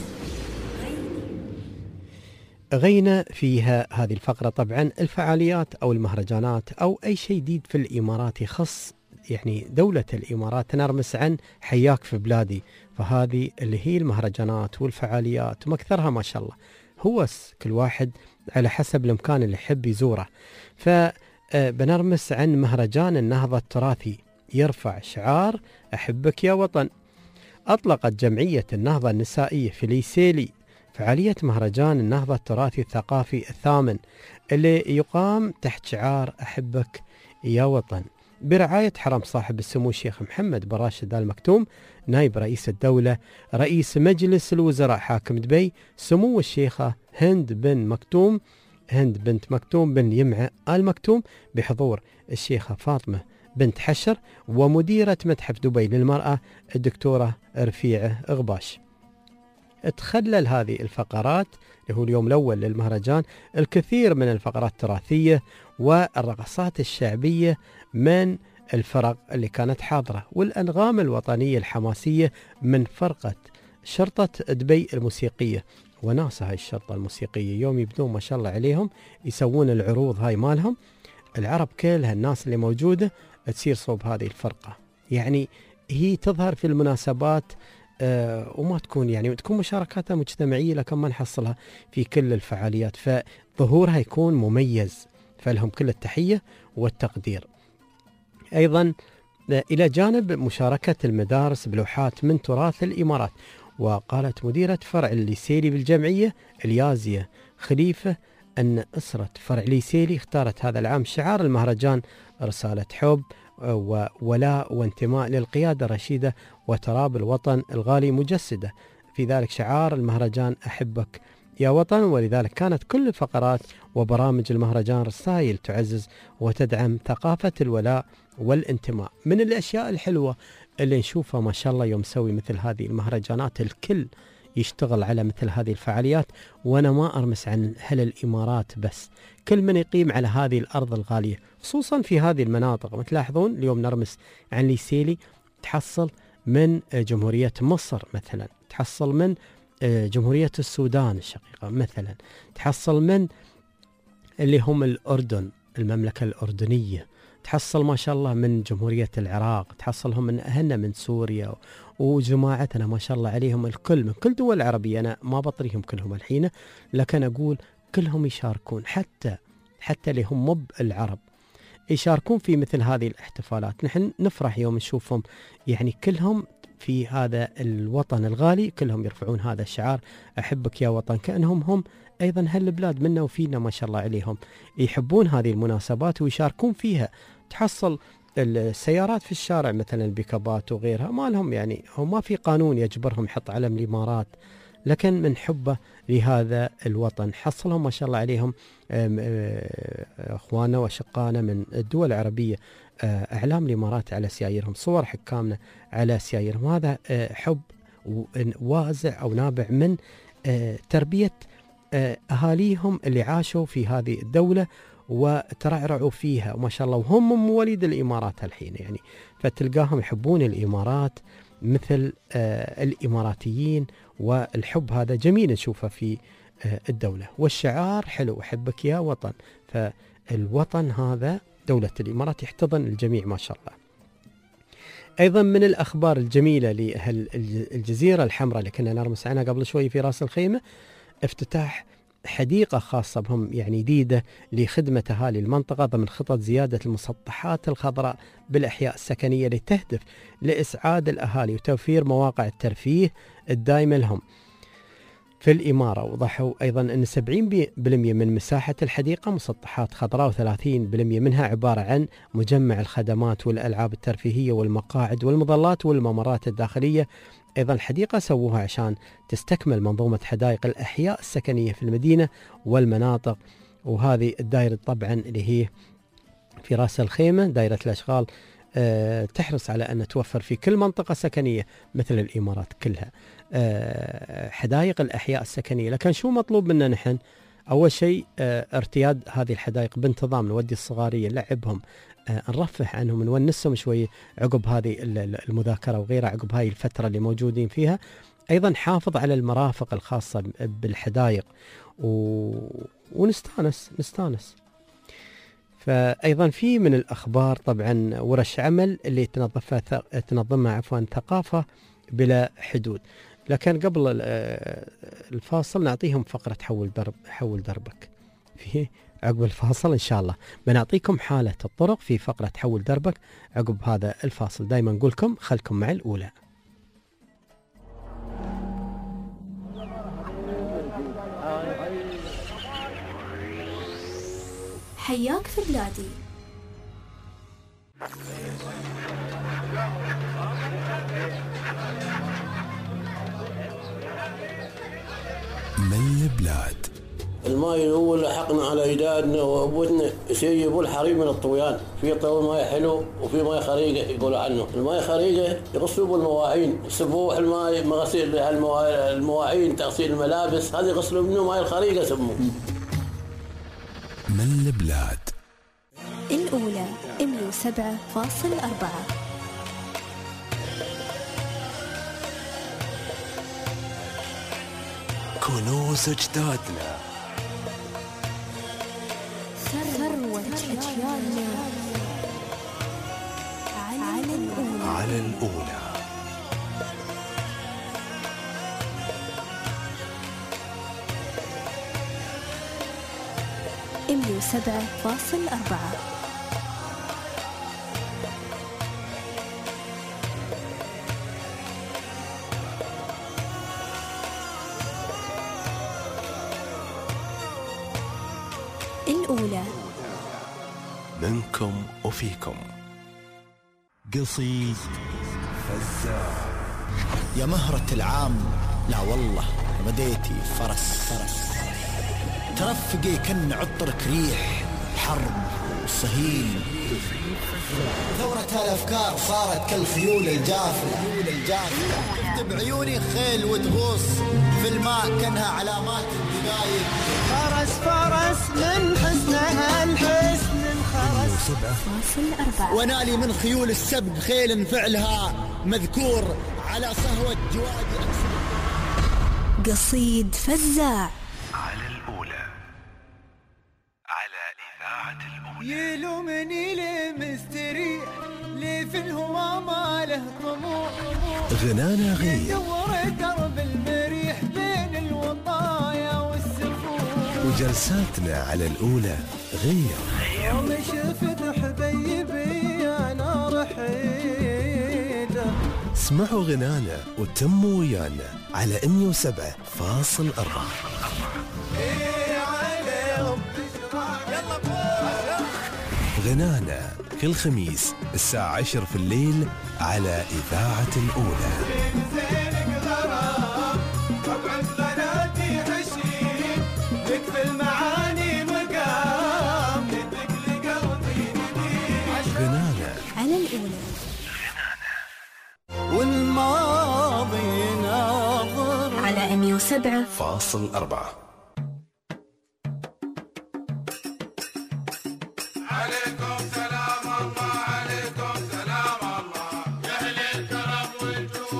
غينا فيها هذه الفقرة طبعا الفعاليات أو المهرجانات أو أي شيء جديد في الإمارات يخص يعني دولة الإمارات. نرمس عن حياك في بلادي، فهذه اللي هي المهرجانات والفعاليات ومكثرها ما شاء الله. هو كل واحد على حسب الإمكان اللي يحب يزوره. فبنرمس عن مهرجان النهضة التراثي يرفع شعار أحبك يا وطن. أطلقت جمعية النهضة النسائية في ليسيلي فعالية مهرجان النهضة التراثي الثقافي الثامن اللي يقام تحت شعار أحبك يا وطن برعاية حرم صاحب السمو الشيخ محمد بن راشد آل مكتوم نائب رئيس الدولة رئيس مجلس الوزراء حاكم دبي سمو الشيخة هند بن مكتوم هند بنت مكتوم بن يمعة آل مكتوم بحضور الشيخة فاطمة بنت حشر ومديرة متحف دبي للمرأة الدكتورة رفيعة غباش. تخلل هذه الفقرات اللي هو اليوم الأول للمهرجان الكثير من الفقرات التراثية والرقصات الشعبية من الفرق اللي كانت حاضرة والأنغام الوطنية الحماسية من فرقة شرطة دبي الموسيقية. وناس هاي الشرطة الموسيقية يوم يبدون ما شاء الله عليهم يسوون العروض هاي مالهم، العرب كلها الناس اللي موجودة تصير صوب هذه الفرقة. يعني هي تظهر في المناسبات أه وما تكون يعني تكون مشاركاتها مجتمعية لكن ما نحصلها في كل الفعاليات، فظهورها يكون مميز، فلهم كل التحية والتقدير. أيضا إلى جانب مشاركة المدارس بلوحات من تراث الإمارات. وقالت مديرة فرع الليسيلي بالجمعية اليازية خليفة أن أسرة فرع ليسيلي اختارت هذا العام شعار المهرجان رسالة حب وولاء وانتماء للقيادة الرشيدة وتراب الوطن الغالي مجسدة في ذلك شعار المهرجان أحبك يا وطن. ولذلك كانت كل الفقرات وبرامج المهرجان رسائل تعزز وتدعم ثقافة الولاء والانتماء. من الأشياء الحلوة اللي نشوفها ما شاء الله يوم سوي مثل هذه المهرجانات الكل يشتغل على مثل هذه الفعاليات. وأنا ما أرمس عن هل الإمارات بس، كل من يقيم على هذه الأرض الغالية خصوصا في هذه المناطق. متلاحظون اليوم نرمس عن ليسيلي تحصل من جمهورية مصر مثلا، تحصل من جمهورية السودان الشقيقة مثلا، تحصل من اللي هم الأردن المملكة الأردنية، تحصل ما شاء الله من جمهورية العراق، تحصلهم من أهلنا من سوريا وجماعتنا ما شاء الله عليهم الكل من كل دول العربية. أنا ما بطريهم كلهم الحين لكن أقول كلهم يشاركون، حتى حتى اللي هم مب العرب يشاركون في مثل هذه الاحتفالات. نحن نفرح يوم نشوفهم يعني كلهم في هذا الوطن الغالي كلهم يرفعون هذا الشعار أحبك يا وطن، كأنهم هم أيضا هالبلاد منا وفينا ما شاء الله عليهم، يحبون هذه المناسبات ويشاركون فيها. تحصل السيارات في الشارع مثلا البيكابات وغيرها ما لهم يعني هم ما في قانون يجبرهم يحط علم الإمارات، لكن من حبه لهذا الوطن حصلهم ما شاء الله عليهم أخواننا وأشقانا من الدول العربية أعلام الإمارات على سيايرهم، صور حكامنا على سيايرهم. هذا حب وازع أو نابع من تربية أهاليهم اللي عاشوا في هذه الدولة وترعرعوا فيها وما شاء الله، وهم من مواليد الإمارات الحين يعني، فتلقاهم يحبون الإمارات مثل الإماراتيين، والحب هذا جميل نشوفه في الدولة، والشعار حلو أحبك يا وطن. فالوطن هذا دولة الإمارات يحتضن الجميع ما شاء الله. أيضا من الأخبار الجميلة لأهل الجزيرة الحمراء اللي كنا نرمس عنها قبل شوي في رأس الخيمة، افتتاح حديقة خاصة بهم يعني جديدة لخدمة أهالي المنطقة ضمن خطط زيادة المسطحات الخضراء بالأحياء السكنية لتهدف لإسعاد الأهالي وتوفير مواقع الترفيه الدائمة لهم في الإمارة. وضحوا أيضا أن سبعين بالمئة من مساحة الحديقة مسطحات خضراء، وثلاثين بالمئة منها عبارة عن مجمع الخدمات والألعاب الترفيهية والمقاعد والمظلات والممرات الداخلية. أيضا الحديقة سووها عشان تستكمل منظومة حدائق الأحياء السكنية في المدينة والمناطق. وهذه الدائرة طبعا اللي هي في رأس الخيمة دائرة الأشغال أه تحرص على أن توفر في كل منطقة سكنية مثل الإمارات كلها أه حدائق الأحياء السكنية. لكن شو مطلوب منا نحن؟ أول شيء أه ارتياد هذه الحدائق بانتظام، نودي الصغارية نلعبهم، أه نرفه عنهم، نونسهم شوي عقب هذه المذاكرة وغيرها، عقب هاي الفترة اللي موجودين فيها. أيضا حافظ على المرافق الخاصة بالحدائق و... ونستانس نستانس. فأيضا في من الأخبار طبعا ورش عمل اللي تنظفها تنظمها عفوا ثقافة بلا حدود. لكن قبل الفاصل نعطيهم فقرة حول درب حول دربك. في عقب الفاصل إن شاء الله بنعطيكم حالة الطرق في فقرة حول دربك عقب هذا الفاصل. دايما نقولكم خلكم مع الأولى. حياك في بلادي. من البلاد. الماي هو اللي حقنا على اجدادنا وابوتنا يسيبوا الحريم من الطويان. في طول ماي حلو وفي ماي خريقه يقولوا عنه. الماي خريقه يغسلوا بالمواعين، يسبوه الماي مغسيل المواعين، تغسيل الملابس، هذه يغسلوا منه ماي الخريقه سموه. من البلاد. الأولى مية وسبعة فاصل أربعة. كنوز أجدادنا، ثروة أجيالنا، على الأولى. على الأولى. مية وسبعة فاصل أربعة. الأولى منكم وفيكم. قصيد فزاع. يا مهرة العام، لا والله بديتي فرس فرس ترفقي كن عطرك ريح حرب وصهيل. ثورة الأفكار صارت كالخيول الجافلة بعيوني خيل وتغوص في الماء كانها علامات الدقايق. فرس فرس من حسنها الحسن الخرس. ونالي من خيول السبق خيل فعلها مذكور على صهوة جوادي. قصيد فزاع على الأولى، على إذاعة الأولى. يلومني ليه مستريح، ليه في الهوى ما له طموح. غنانا غير يدور درب المريح بين الوطايا والسفوح. وجلساتنا على الأولى غير. يوم شفت حبيبي أنا رحيله. اسمعوا غنانا وتموا ويانا على مية وسبعة فاصل أربعة. غنانا كل خميس الساعة عشر في الليل على إذاعة الأولى. غنانا على الأولى. والماضي ناظر على مية وسبعة فاصل أربعة. عليكم سلام الله، عليكم سلام الله، يا أهل الكرم والجود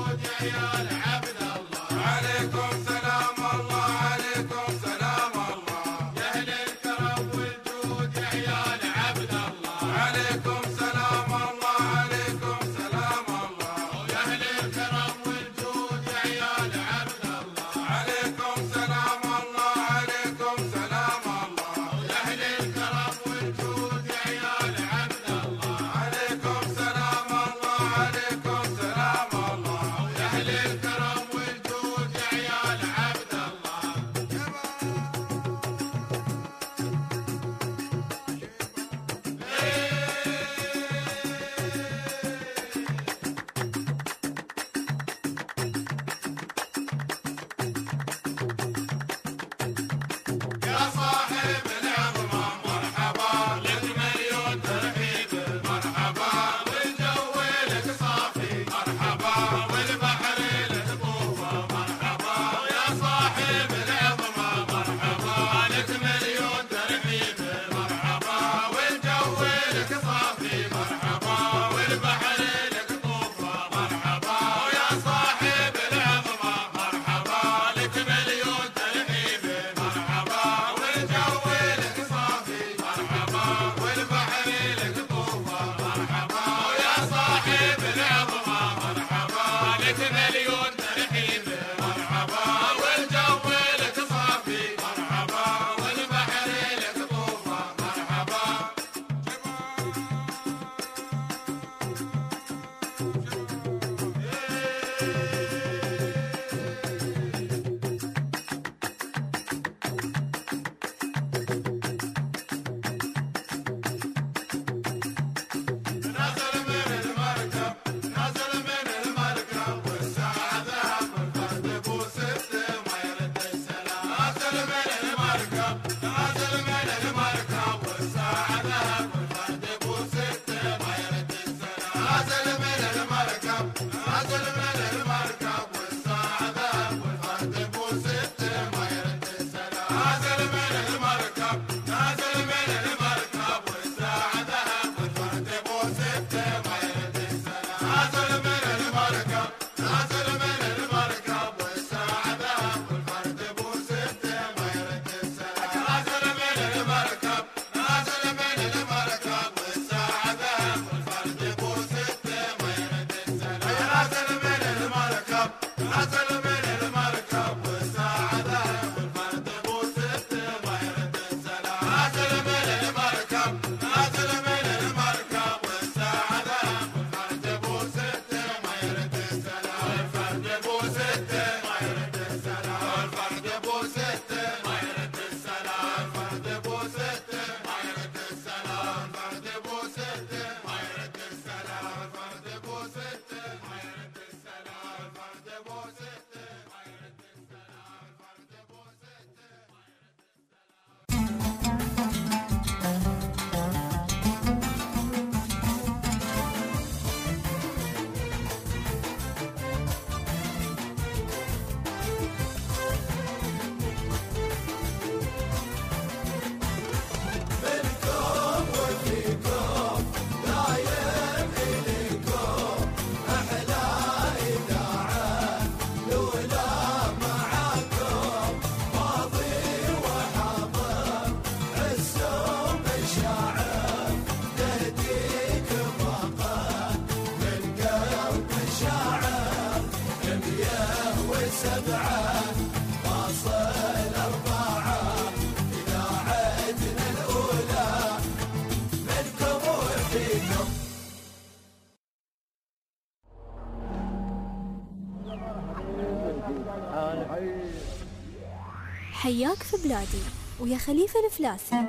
حياك في بلادي ويا خليفة الفلاسي.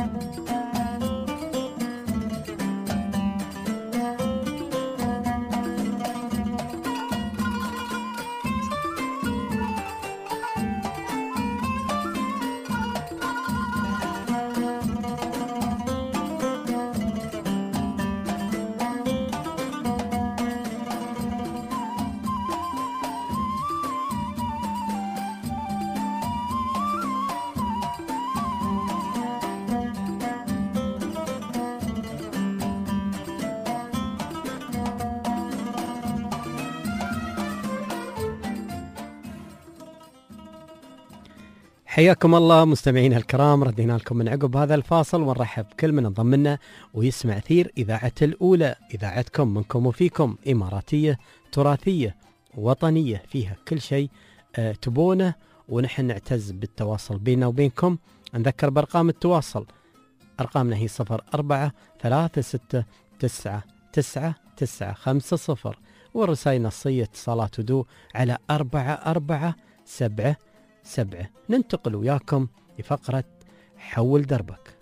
حياكم الله مستمعينا الكرام، ردينا لكم من عقب هذا الفاصل ونرحب بكل من انضم لنا ويسمع أثير إذاعة الأولى، إذاعتكم منكم وفيكم، إماراتية تراثية وطنية فيها كل شيء أه تبونه، ونحن نعتز بالتواصل بيننا وبينكم. نذكر بأرقام التواصل، أرقامنا هي صفر أربعة ثلاثة ستة تسعة تسعة تسعة خمسة صفر، والرسائل نصية اتصالات ودو على أربعة أربعة سبعة سبعة. ننتقل وياكم لفقرة حول دربك.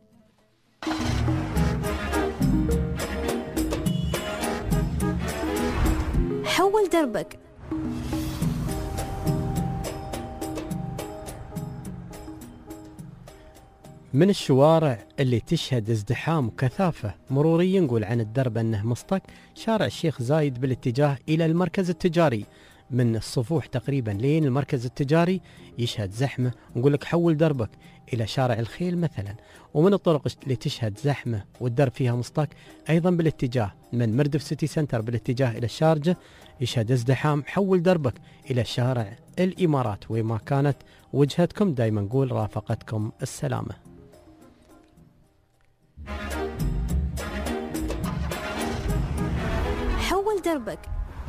حول دربك. من الشوارع اللي تشهد ازدحام وكثافة مرورية نقول عن الدرب أنه مصطك شارع الشيخ زايد بالاتجاه إلى المركز التجاري، من الصفوح تقريبا لين المركز التجاري يشهد زحمة، نقول لك حول دربك إلى شارع الخيل مثلا. ومن الطرق اللي تشهد زحمة والدرب فيها مصطك أيضا بالاتجاه من مردف سيتي سنتر بالاتجاه إلى الشارجة يشهد ازدحام، حول دربك إلى شارع الإمارات، وما كانت وجهتكم دايما نقول رافقتكم السلامة. حول دربك.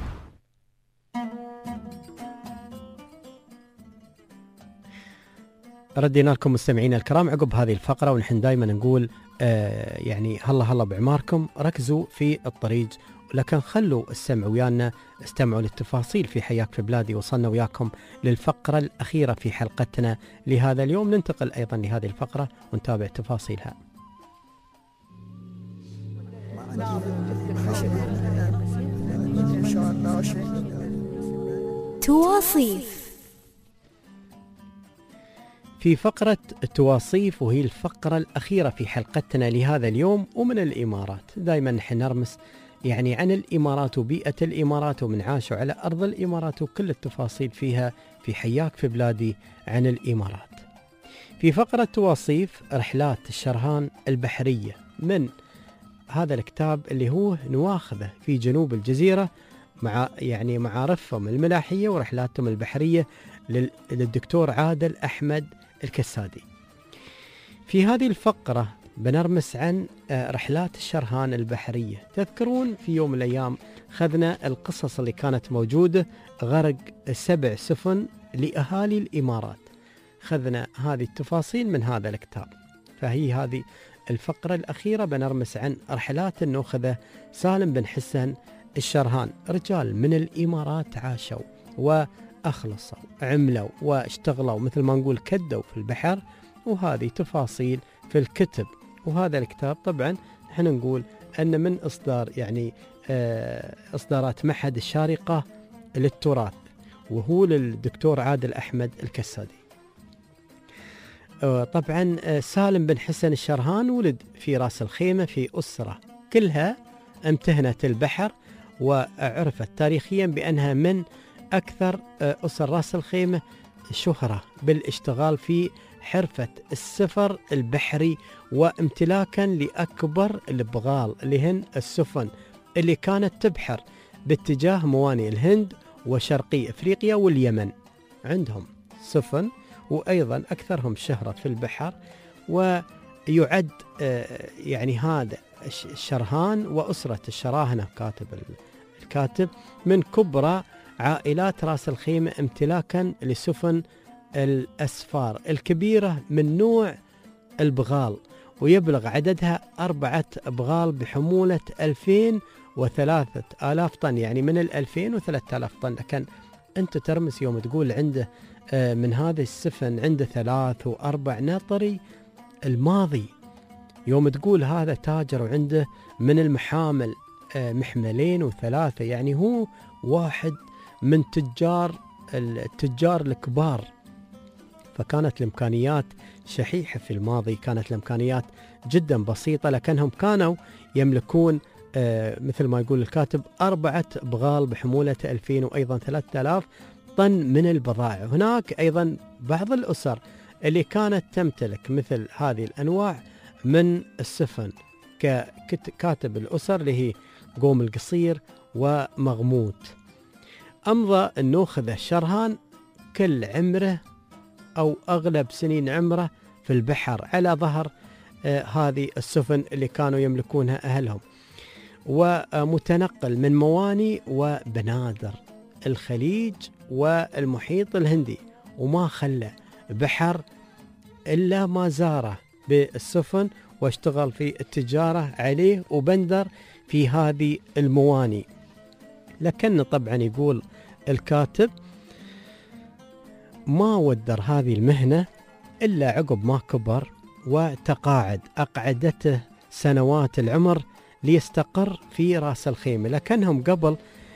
ردينا لكم مستمعينا الكرام عقب هذه الفقرة، ونحن دائما نقول آه يعني هلا هلا بعماركم، ركزوا في الطريق لكن خلوا السمع ويانا، استمعوا للتفاصيل في حياك في بلادي. وصلنا وياكم للفقرة الأخيرة في حلقتنا لهذا اليوم، ننتقل أيضا لهذه الفقرة ونتابع تفاصيلها. تواصيف. في فقرة التواصيف وهي الفقرة الأخيرة في حلقتنا لهذا اليوم، ومن الإمارات دائما نحن نرمس يعني عن الإمارات وبيئة الإمارات ومن عاشوا على أرض الإمارات وكل التفاصيل فيها في حياك في بلادي عن الإمارات. في فقرة تواصيف رحلات الشرهان البحرية من هذا الكتاب اللي هو نواخذه في جنوب الجزيرة مع يعني معارفهم الملاحية ورحلاتهم البحرية للدكتور عادل أحمد الكسادي. في هذه الفقرة بنرمس عن رحلات الشرهان البحرية. تذكرون في يوم من الأيام خذنا القصص اللي كانت موجودة، غرق سبع سفن لأهالي الإمارات، خذنا هذه التفاصيل من هذا الكتاب. فهي هذه الفقرة الأخيرة بنرمس عن رحلات النوخذة سالم بن حسن الشرهان، رجال من الإمارات عاشوا وأخلصوا عملوا واشتغلوا مثل ما نقول كدوا في البحر، وهذه تفاصيل في الكتب. وهذا الكتاب طبعا نحن نقول أن من إصدار يعني إصدارات معهد الشارقة للتراث، وهو للدكتور عادل أحمد الكسادي. طبعا سالم بن حسن الشرهان ولد في راس الخيمة في أسرة كلها امتهنت البحر، وعرفت تاريخيا بأنها من أكثر أسر راس الخيمة شهرة بالاشتغال في حرفة السفر البحري وامتلاكا لأكبر البغال اللي هن السفن اللي كانت تبحر باتجاه موانئ الهند وشرقي أفريقيا واليمن. عندهم سفن وأيضا أكثرهم شهرة في البحر، ويعد يعني هذا الشرهان وأسرة الشراهنة كاتب الكاتب من كبرى عائلات راس الخيمة امتلاكا لسفن الأسفار الكبيرة من نوع البغال، ويبلغ عددها أربعة أبغال بحمولة ألفين وثلاثة آلاف طن، يعني من الألفين وثلاثة آلاف طن. لكن أنت ترمس يوم تقول عنده من هذه السفن عنده ثلاث وأربع ناطري الماضي. يوم تقول هذا تاجر وعنده من المحامل محملين وثلاثة، يعني هو واحد من تجار التجار الكبار. فكانت الإمكانيات شحيحة في الماضي، كانت الإمكانيات جدا بسيطة، لكنهم كانوا يملكون آه مثل ما يقول الكاتب أربعة بغال بحمولة ألفين وأيضا ثلاثة آلاف طن من البضائع. هناك أيضا بعض الأسر اللي كانت تمتلك مثل هذه الأنواع من السفن، ككاتب الأسر اللي هي قوم القصير ومغموت. أمضى النوخذة شرهان كل عمره أو أغلب سنين عمره في البحر على ظهر آه هذه السفن اللي كانوا يملكونها أهلهم، ومتنقل من مواني وبنادر الخليج والمحيط الهندي، وما خلى بحر إلا ما زاره بالسفن واشتغل في التجارة عليه وبندر في هذه المواني. لكن طبعا يقول الكاتب ما ودر هذه المهنة إلا عقب ما كبر وتقاعد، أقعدته سنوات العمر ليستقر في رأس الخيمة. لكنهم قبل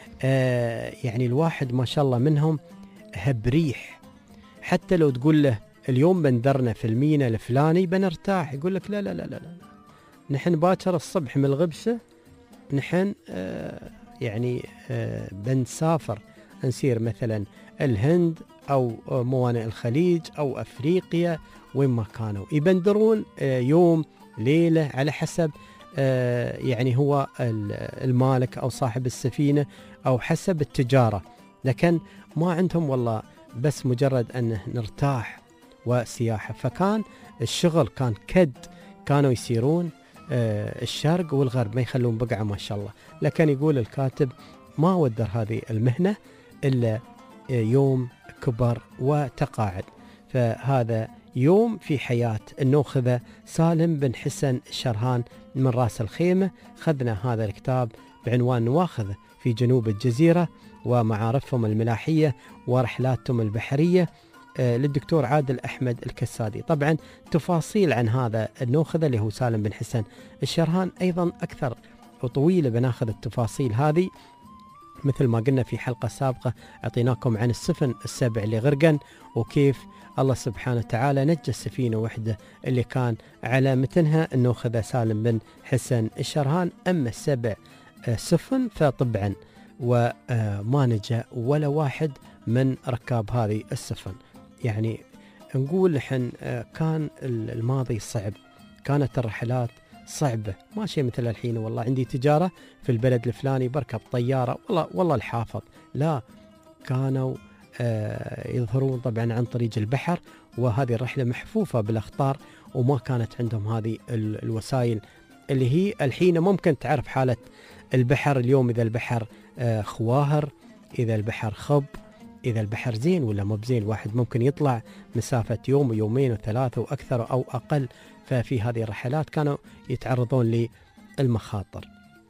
آه يعني الواحد ما شاء الله منهم هبريح، حتى لو تقول له اليوم بندرنا في المينا الفلاني بنرتاح، يقول لك لا لا لا لا, لا. نحن باكر الصبح من الغبشة نحن آه يعني آه بنسافر نسير مثلا الهند أو موانئ الخليج أو أفريقيا وين ما كانوا، يبندرون آه يوم ليلة على حسب آه يعني هو المالك أو صاحب السفينة أو حسب التجارة. لكن ما عندهم والله بس مجرد أن نرتاح وسياحة. فكان الشغل كان كد، كانوا يسيرون آه الشرق والغرب ما يخلون بقعة ما شاء الله. لكن يقول الكاتب ما ودر هذه المهنة إلا آه يوم كبر وتقاعد. فهذا يوم في حياة النوخذة سالم بن حسن الشرهان من راس الخيمة. خذنا هذا الكتاب بعنوان نواخذة في جنوب الجزيرة ومعارفهم الملاحية ورحلاتهم البحرية آه للدكتور عادل أحمد الكسادي. طبعا تفاصيل عن هذا النوخذة اللي هو سالم بن حسن الشرهان أيضا أكثر وطويلة، بناخذ التفاصيل هذه مثل ما قلنا في حلقة سابقة. أعطيناكم عن السفن السبع اللي غرقن وكيف الله سبحانه وتعالى نجى السفينة وحدة اللي كان على متنها النوخذة سالم بن حسن الشرهان. أما السبع سفن فطبعا وما نجا ولا واحد من ركاب هذه السفن. يعني نقول نحن كان الماضي صعب، كانت الرحلات صعبة، ما شيء مثل الحين والله عندي تجارة في البلد الفلاني بركب طيارة والله والله الحافظ. لا، كانوا آه يظهرون طبعا عن طريق البحر، وهذه الرحلة محفوفة بالأخطار وما كانت عندهم هذه الوسائل اللي هي الحين ممكن تعرف حالة البحر اليوم. إذا البحر آه خواهر، إذا البحر خب، إذا البحر زين ولا مو بزين، واحد ممكن يطلع مسافة يوم ويومين وثلاثة وأكثر أو أقل. ففي هذه الرحلات كانوا يتعرضون للمخاطر.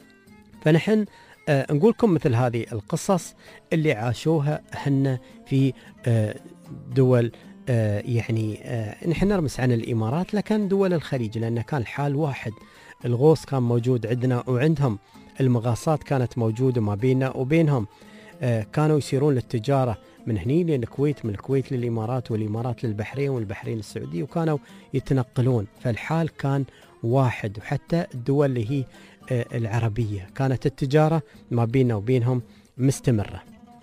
فنحن آه نقولكم مثل هذه القصص اللي عاشوها هن في آه دول آه يعني آه نحن نرمس عن الإمارات، لكن دول الخليج، لأن كان الحال واحد. الغوص كان موجود عندنا وعندهم، المغاصات كانت موجودة ما بيننا وبينهم. آه كانوا يسيرون للتجارة من هني للكويت، من الكويت للإمارات، والإمارات للبحرين، والبحرين السعودية، وكانوا يتنقلون. فالحال كان واحد. وحتى الدول اللي هي آه العربية كانت التجارة ما بيننا وبينهم مستمرة.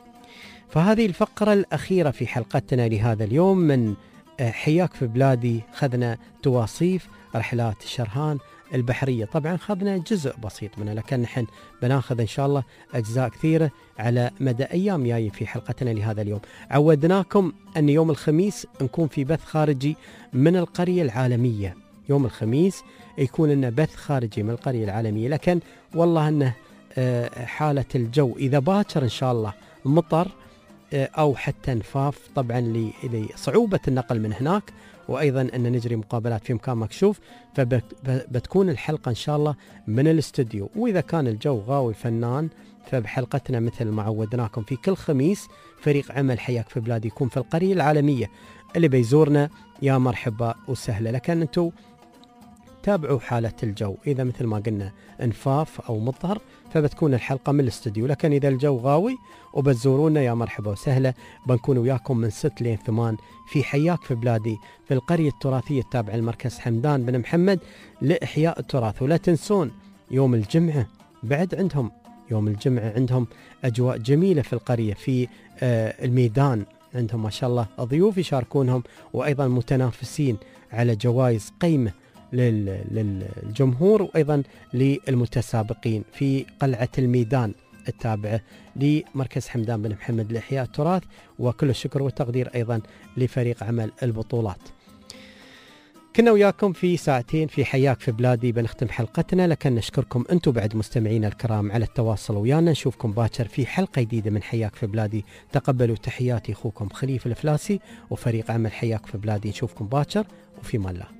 فهذه الفقرة الأخيرة في حلقتنا لهذا اليوم من آه حياك في بلادي. خذنا تواصيف رحلات الشرهان البحرية. طبعا خذنا جزء بسيط منها، لكن نحن بناخذ إن شاء الله أجزاء كثيرة على مدى أيام جاية في حلقتنا لهذا اليوم. عودناكم أن يوم الخميس نكون في بث خارجي من القرية العالمية. يوم الخميس يكون لنا بث خارجي من القرية العالمية، لكن والله أنه حالة الجو إذا باكر إن شاء الله مطر أو حتى نفاف، طبعا لصعوبة النقل من هناك، وأيضا أن نجري مقابلات في مكان مكشوف، فبتكون الحلقة إن شاء الله من الاستوديو. وإذا كان الجو غاوي فنان فبحلقتنا مثل ما عودناكم في كل خميس فريق عمل حياك في بلادي يكون في القرية العالمية. اللي بيزورنا يا مرحبا وسهلا، لكن انتم تابعوا حالة الجو، إذا مثل ما قلنا انفاف أو مطر فبتكون الحلقة من الاستوديو، لكن إذا الجو غاوي وبتزورونا يا مرحبا وسهلا. بنكون وياكم من ست لين ثمان في حياك في بلادي في القرية التراثية التابعة لمركز حمدان بن محمد لإحياء التراث. ولا تنسون يوم الجمعة بعد عندهم، يوم الجمعة عندهم أجواء جميلة في القرية في آه الميدان، عندهم ما شاء الله ضيوف يشاركونهم، وأيضا متنافسين على جوائز قيمة للجمهور وأيضا للمتسابقين في قلعة الميدان التابعة لمركز حمدان بن محمد لإحياء التراث. وكل الشكر والتقدير أيضا لفريق عمل البطولات. كنا وياكم في ساعتين في حياك في بلادي، بنختم حلقتنا، لكن نشكركم أنتم بعد مستمعينا الكرام على التواصل ويانا. نشوفكم باكر في حلقة جديدة من حياك في بلادي. تقبلوا تحياتي أخوكم خليفة الفلاسي وفريق عمل حياك في بلادي. نشوفكم باكر وفي مان الله.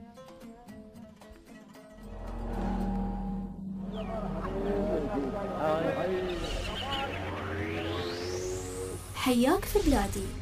حياك في بلادي